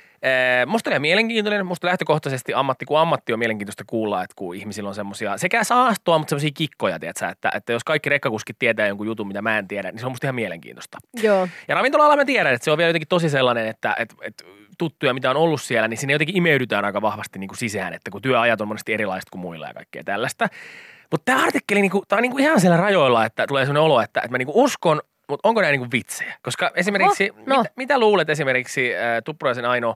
eh, musta oli ihan mielenkiintoinen. Musta lähtökohtaisesti ammatti kuin ammatti on mielenkiintoista kuulla, että kun ihmisillä on semmoisia sekä saastoa, mutta semmoisia kikkoja, tiedätkö, että, että jos kaikki rekkakuskit tietää jonkun jutun, mitä mä en tiedä, niin se on musta ihan mielenkiintoista. Joo. Ja ravintola-ala mä tiedän, että se on vielä jotenkin tosi sellainen, että, että, että tuttuja, mitä on ollut siellä, niin sinne jotenkin imeydytään aika vahvasti niin kuin sisään, että kun työajat on monesti erilaiset kuin muilla ja kaikkea tällaista. Mutta tämä artikkeli, niinku, tämä on niinku ihan siellä rajoilla, että tulee sellainen olo, että, että mä niinku uskon, mutta onko nämä niinku vitsejä? Koska esimerkiksi, Oh, no. mitä, mitä luulet esimerkiksi äh, Tuppuraisen Aino,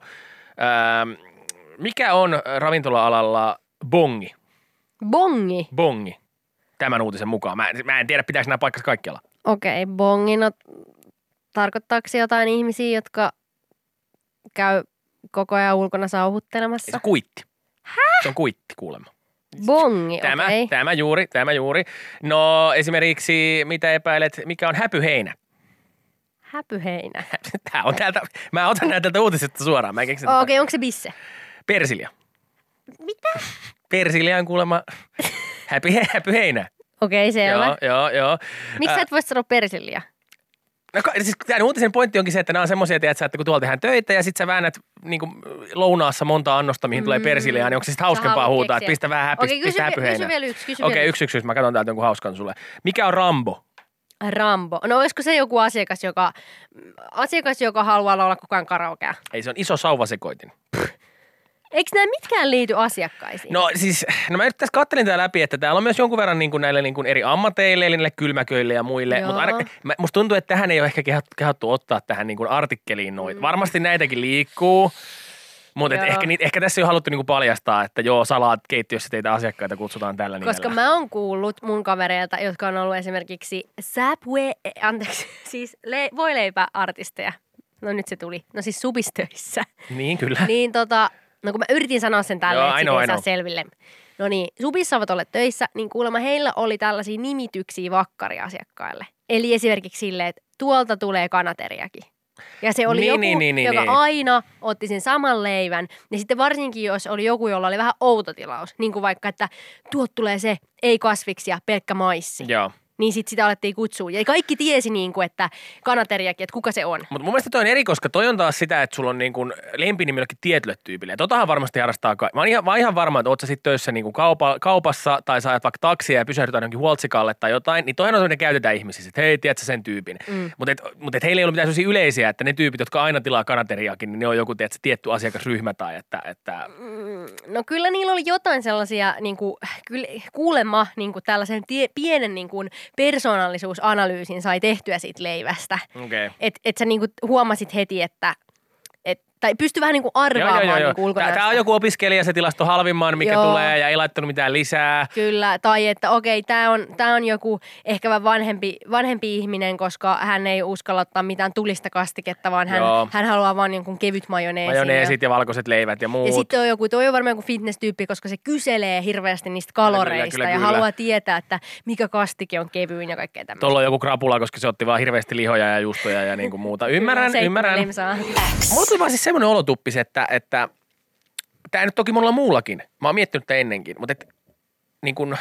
äh, mikä on ravintola-alalla bongi? Bongi. Bongi, tämän uutisen mukaan. Mä, mä en tiedä, pitääkö nämä paikassa kaikkialla. Okei, okay, bongi. No, tarkoittaako se jotain ihmisiä, jotka käy koko ajan ulkona Ei sauhuttelemassa? se kuitti. Häh? Se on kuitti kuulemma. Bongi, Tämä, okei. tämä juuri, tämä juuri. No esimerkiksi, mitä epäilet, mikä on häpyheinä? Häpyheinä. Tää on täältä, mä otan näitä tältä uutisesta suoraan, mä en keksin. Okei, okay, onko se bisse? Persilja. Mitä? Persilja on kuulemma häpy, häpyheinä. Okei, okay, selvä. Joo, joo, joo. Miksi sä et voi sanoa persilja? No siis tämän uutisen pointti onkin se, että nämä on semmoisia, tiedätkö, että kun tuolla tehdään töitä ja sit sä väännät niin kuin lounaassa monta annosta, mihin mm. tulee persiljaa, niin onko se sitten hauskempaa huutaa, että pistä vähän häpistä, okay, pistä häpyheinää. Kysy vielä yksi, kysy Okei, vielä yksi, yksi, yksi. Mä katson täältä jonkun hauskan sulle. Mikä on Rambo? Rambo. No olisiko se joku asiakas, joka, asiakas, joka haluaa olla koko ajan karaokea? Ei, se on iso sauvasekoitin. Eikö nämä mitkään liity asiakkaisiin? No siis, no mä nyt tässä kattelin tää läpi, että täällä on myös jonkun verran niin kuin näille niin kuin eri ammateille, eli näille kylmäköille ja muille. Mutta aina, mä, musta tuntuu, että tähän ei ole ehkä kehattu ottaa tähän niin kuin artikkeliin noita. Mm. Varmasti näitäkin liikkuu, mutta ehkä, ehkä tässä ei ole haluttu niin kuin paljastaa, että joo, salaat keittiössä teitä asiakkaita kutsutaan tällä nimellä. Koska mä oon kuullut mun kavereilta, jotka on ollut esimerkiksi Subway, anteeksi, siis le, voileipäartisteja. No nyt se tuli. No siis subistöissä. Niin, kyllä. Niin tota... No kun mä yritin sanoa sen tälleen, että know, ei saa selville. No niin, subissa ovat olleet töissä, niin kuulemma heillä oli tällaisia nimityksiä vakkariasiakkaille. Eli esimerkiksi silleen, että tuolta tulee kanateriakin. Ja se oli niin, joku, niin, niin, joka niin. aina otti sen saman leivän. Ja sitten varsinkin, jos oli joku, jolla oli vähän outo tilaus. Niin kuin vaikka, että tuot tulee se ei kasviksia, pelkkä maissi. Joo. Niin sitten sitä alettiin kutsua. Ja kaikki tiesi, niin kuin, että kanateriakin, että kuka se on. Mutta mun mielestä toi on eri, koska toi on taas sitä, että sulla on niin kuin lempinimi jollekin tietylle tyypille. Ja totahan varmasti harrastaa kai. Mä oon ihan, mä oon ihan varma, että oot sä sit töissä niin kuin kaupa, kaupassa tai sä ajat vaikka taksia ja pysähdytään johonkin huoltsikalle tai jotain, niin toihan on sellainen käytetään ihmisissä, että hei, tiedät sä sen tyypin. Mm. Mutta et, mut et heillä ei ollut mitään sellaisia yleisiä, että ne tyypit, jotka aina tilaa kanateriakin, niin ne on joku tiedät, tietty asiakasryhmä tai että... että... Mm, no kyllä niillä oli jotain sellaisia, niin kuin, kyllä, kuulemma niin kuin tällaisen tie, pienen niin kuin persoonallisuuden analyysin sai tehtyä siitä leivästä. Okay. Että et sä niinku huomasit heti, että et, tai pystyi vähän niinku arvaamaan joo, joo, joo. Niinku ulkonäöstä. Tämä on joku opiskelija, se tilasto halvimman, mikä joo. tulee ja ei laittanut mitään lisää. Kyllä, tai että okei, tämä on, tää on joku ehkä vähän vanhempi, vanhempi ihminen, koska hän ei uskalla ottaa mitään tulista kastiketta, vaan hän, hän haluaa vaan jonkun kevyt majoneesin. Majoneesit ja, ja valkoiset leivät ja muut. Ja sitten on joku, toi on varmaan joku fitness-tyyppi, koska se kyselee hirveästi niistä kaloreista kyllä, kyllä, ja kyllä. haluaa tietää, että mikä kastike on kevyin ja kaikkea tämmöistä. Tuolla on joku krapula, koska se otti vaan hirveästi lihoja ja juustoja ja niinku muuta. Ymmärrän, kyllä, ymmärrän. Mulla tuli vaan siis semmoinen olotuppis, että, että tämä nyt toki monella muullakin. Mä oon miettinyt tätä ennenkin, mutta et, niin kun,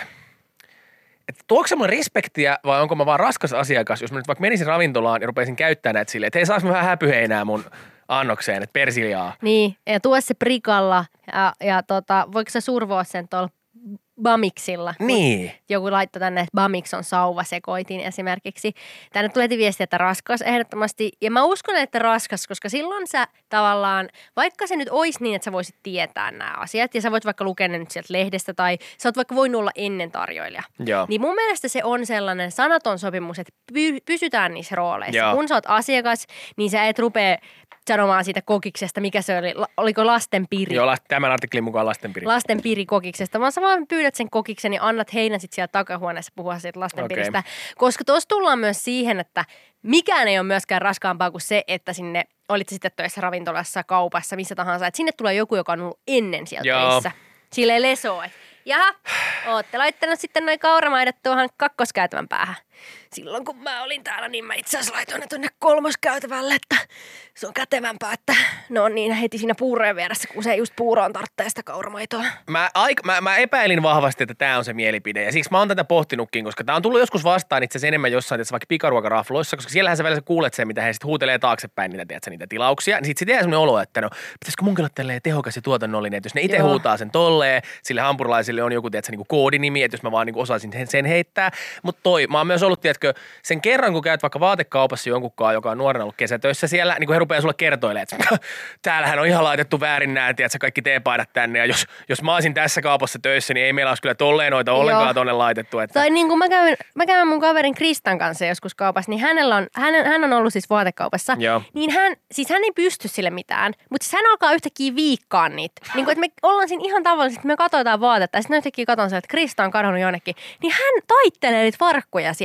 et tuoksi semmoinen respektiä vai onko mä vaan raskas asiakas, jos mä nyt vaikka menisin ravintolaan ja rupeisin käyttämään näitä silleen, että hei saas mä vähän häpyheinää mun annokseen, että persiljaa. Niin, ja tuo se prikalla ja, ja tota, voiko sä survoa sen tuolla Bamiksilla. Niin. Joku laittoi tänne, että Bamix on sauvasekoitin esimerkiksi. Tänne tulee viestiä, että raskas ehdottomasti. Ja mä uskon, että raskas, koska silloin sä tavallaan, vaikka se nyt olisi niin, että sä voisit tietää nämä asiat, ja sä voit vaikka lukea ne nyt sieltä lehdestä, tai sä oot vaikka voinut olla ennen tarjoilija. Joo. Niin mun mielestä se on sellainen sanaton sopimus, että py- pysytään niissä rooleissa. Joo. Kun sä oot asiakas, niin sä et rupea sanomaan siitä kokiksesta, mikä se oli, oliko lastenpiri? Joo, tämän artikkelin mukaan lastenpiri. Lastenpiri kokiksesta, vaan sä vaan pyydät sen kokiksen ja annat heidän sitten siellä takahuoneessa puhua siitä lastenpiristä. Okay. Koska tuossa tullaan myös siihen, että mikään ei ole myöskään raskaampaa kuin se, että sinne olit sitten töissä ravintolassa, kaupassa, missä tahansa, että sinne tulee joku, joka on ollut ennen sieltä töissä. Silleen lesoo, että jaha, ootte laittanut sitten noin kauramaidot tuohon kakkoskäytävän päähän. Silloin kun mä olin täällä, niin mä itse asiassa laitoin ne tuonne kolmoskäytävälle, että se on kätevämpää, että ne on niin heti siinä puurojen vieressä, kun se just puuroon tarvitsee sitä kauramaitoa. Mä, aik, mä, mä epäilin vahvasti, että tää on se mielipide ja siksi mä oon tätä pohtinutkin, koska tää on tullut joskus vastaan itse asiassa enemmän jossain tässä vaikka pikaruokarafloissa, koska siellähän sä välillä kuulet sen, mitä he sitten huutelee taaksepäin niitä, tiedätkö, niitä tilauksia. Niin sit sit jää semmoinen olo, että no pitäisikö munkin olla tälleen tehokas ja tuotannollinen, että jos ne itse huutaa sen tolleen, sille hampurilaisille on joku, tiedätkö, niinku koodinimi, että jos mä vaan niinku osaisin sen heittää. Mutta toi, mä oon myös ollut, tiedätkö, sen kerran, kun käyt vaikka vaatekaupassa jonkunkaan, joka on nuorena ollut kesätöissä siellä, niin kun he rupeaa sulle kertoilemaan, että täällähän on ihan laitettu väärin nää, tiedätkö, kaikki teepaidat tänne, ja jos, jos mä olisin tässä kaupassa töissä, niin ei meillä olisi kyllä tolleen noita ollenkaan tonne laitettu. Että... Tai niin kuin mä käyn, mä käyn mun kaverin Kristan kanssa joskus kaupassa, niin hänellä on, hän, hän on ollut siis vaatekaupassa, Joo. niin hän, siis hän ei pysty sille mitään, mutta siis hän alkaa yhtäkkiä viikkaan niitä. Niin kuin, että me ollaan siinä ihan tavallisesti, me katsotaan vaatetta, ja sitten yhtäkkiä katon se, että Krista on kadonnut jonnekin, niin hän taittelee niitä farkkuja siellä.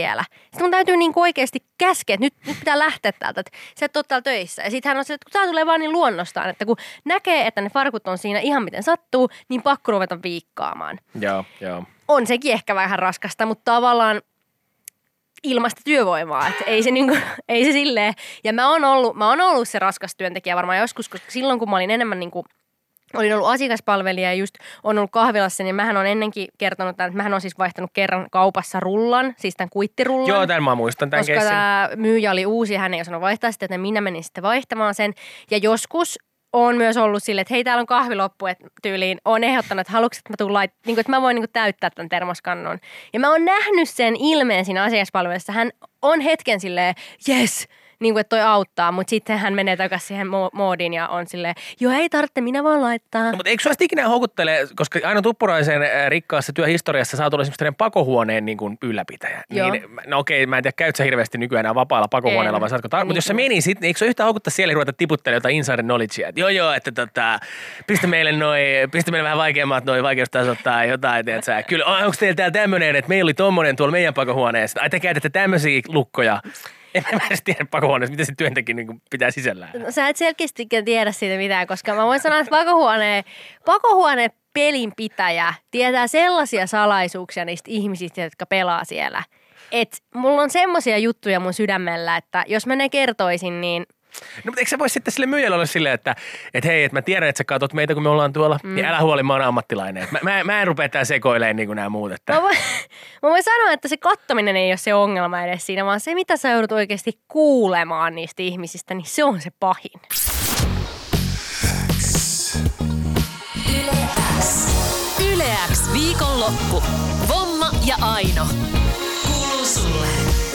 Sitten mun täytyy niin oikeasti käskeä, että nyt, nyt pitää lähteä täältä, että sä et ole täällä töissä. Ja sitten hän on se, että kun tää tulee vaan niin luonnostaan, että kun näkee, että ne farkut on siinä ihan miten sattuu, niin pakko ruveta viikkaamaan. Joo, joo. On sekin ehkä vähän raskasta, mutta tavallaan ilmasta työvoimaa, että ei se, niinku, ei se silleen. Ja mä oon, ollut, mä oon ollut se raskas työntekijä varmaan joskus, koska silloin kun mä olin enemmän niinku, olin ollut asiakaspalvelija ja just on ollut kahvilassa, niin mähän on ennenkin kertonut tämän, että mähän on siis vaihtanut kerran kaupassa rullan, siis tämän kuittirullan. Joo, tämän mä muistan tämän koska keissin. tämä myyjä oli uusi ja hän ei osannut vaihtaa sitä, että minä menin sitten vaihtamaan sen. Ja joskus on myös ollut silleen, että hei, täällä on kahvi loppu, että tyyliin on ehdottanut, että haluatko, että mä, tuun lait- niin kuin, että mä voin niin kuin, täyttää tämän termoskannun. Ja mä oon nähnyt sen ilmeen siinä asiakaspalvelussa. Hän on hetken silleen, yes, niin kuin, että toi auttaa, mutta sitten hän menee takaisin siihen mo- moodiin ja on silleen, joo ei tarvitse, minä voin laittaa. No, mutta eikö sinua ikinä houkuttele, koska aina Tuppuraisen rikkaassa työhistoriassa saa tulla esimerkiksi pakohuoneen niin kuin ylläpitäjä. Joo. Niin, no okei, mä en tiedä, käytkö sä hirveästi nykyään enää vapaalla pakohuoneella En. vai saatko tar- Niin. Mutta jos sä menisit, niin eikö se yhtään houkuttaa siellä ruveta tiputtelemaan jotain insider knowledgea? Että joo joo, että tota, pistä meille noi, pistä meille vähän vaikeammat noi vaikeustasot tai jotain, tiedät sä. Kyllä, onko teillä täällä tämmöinen, että meillä oli tommonen tuolla meidän pakohuoneessa. Ai te käytätte tämmöisiä lukkoja. En mä edes tiedä pakohuoneessa, mitä se työntekijä niin pitää sisällään. No, sä et selkeästikään tiedä siitä mitään, koska mä voin sanoa, että pakohuone, pakohuone pelinpitäjä tietää sellaisia salaisuuksia niistä ihmisistä, jotka pelaa siellä. Että mulla on semmoisia juttuja mun sydämellä, että jos mä ne kertoisin, niin No mutta eikö sä vois sitten sille myyjälle olla silleen, että et hei, että mä tiedän, että sä katot meitä, kun me ollaan tuolla, mm. niin älä huoli, mä oon ammattilainen. Et mä, mä, mä en rupea tää sekoilemaan niin kuin nämä muut. Että... Mä, voin, mä voin sanoa, että se kattominen ei ole se ongelma edes siinä, vaan se, mitä sä joudut oikeasti kuulemaan niistä ihmisistä, niin se on se pahin. Yle X viikonloppu. Vomma ja Aino. Kuuluu sulle.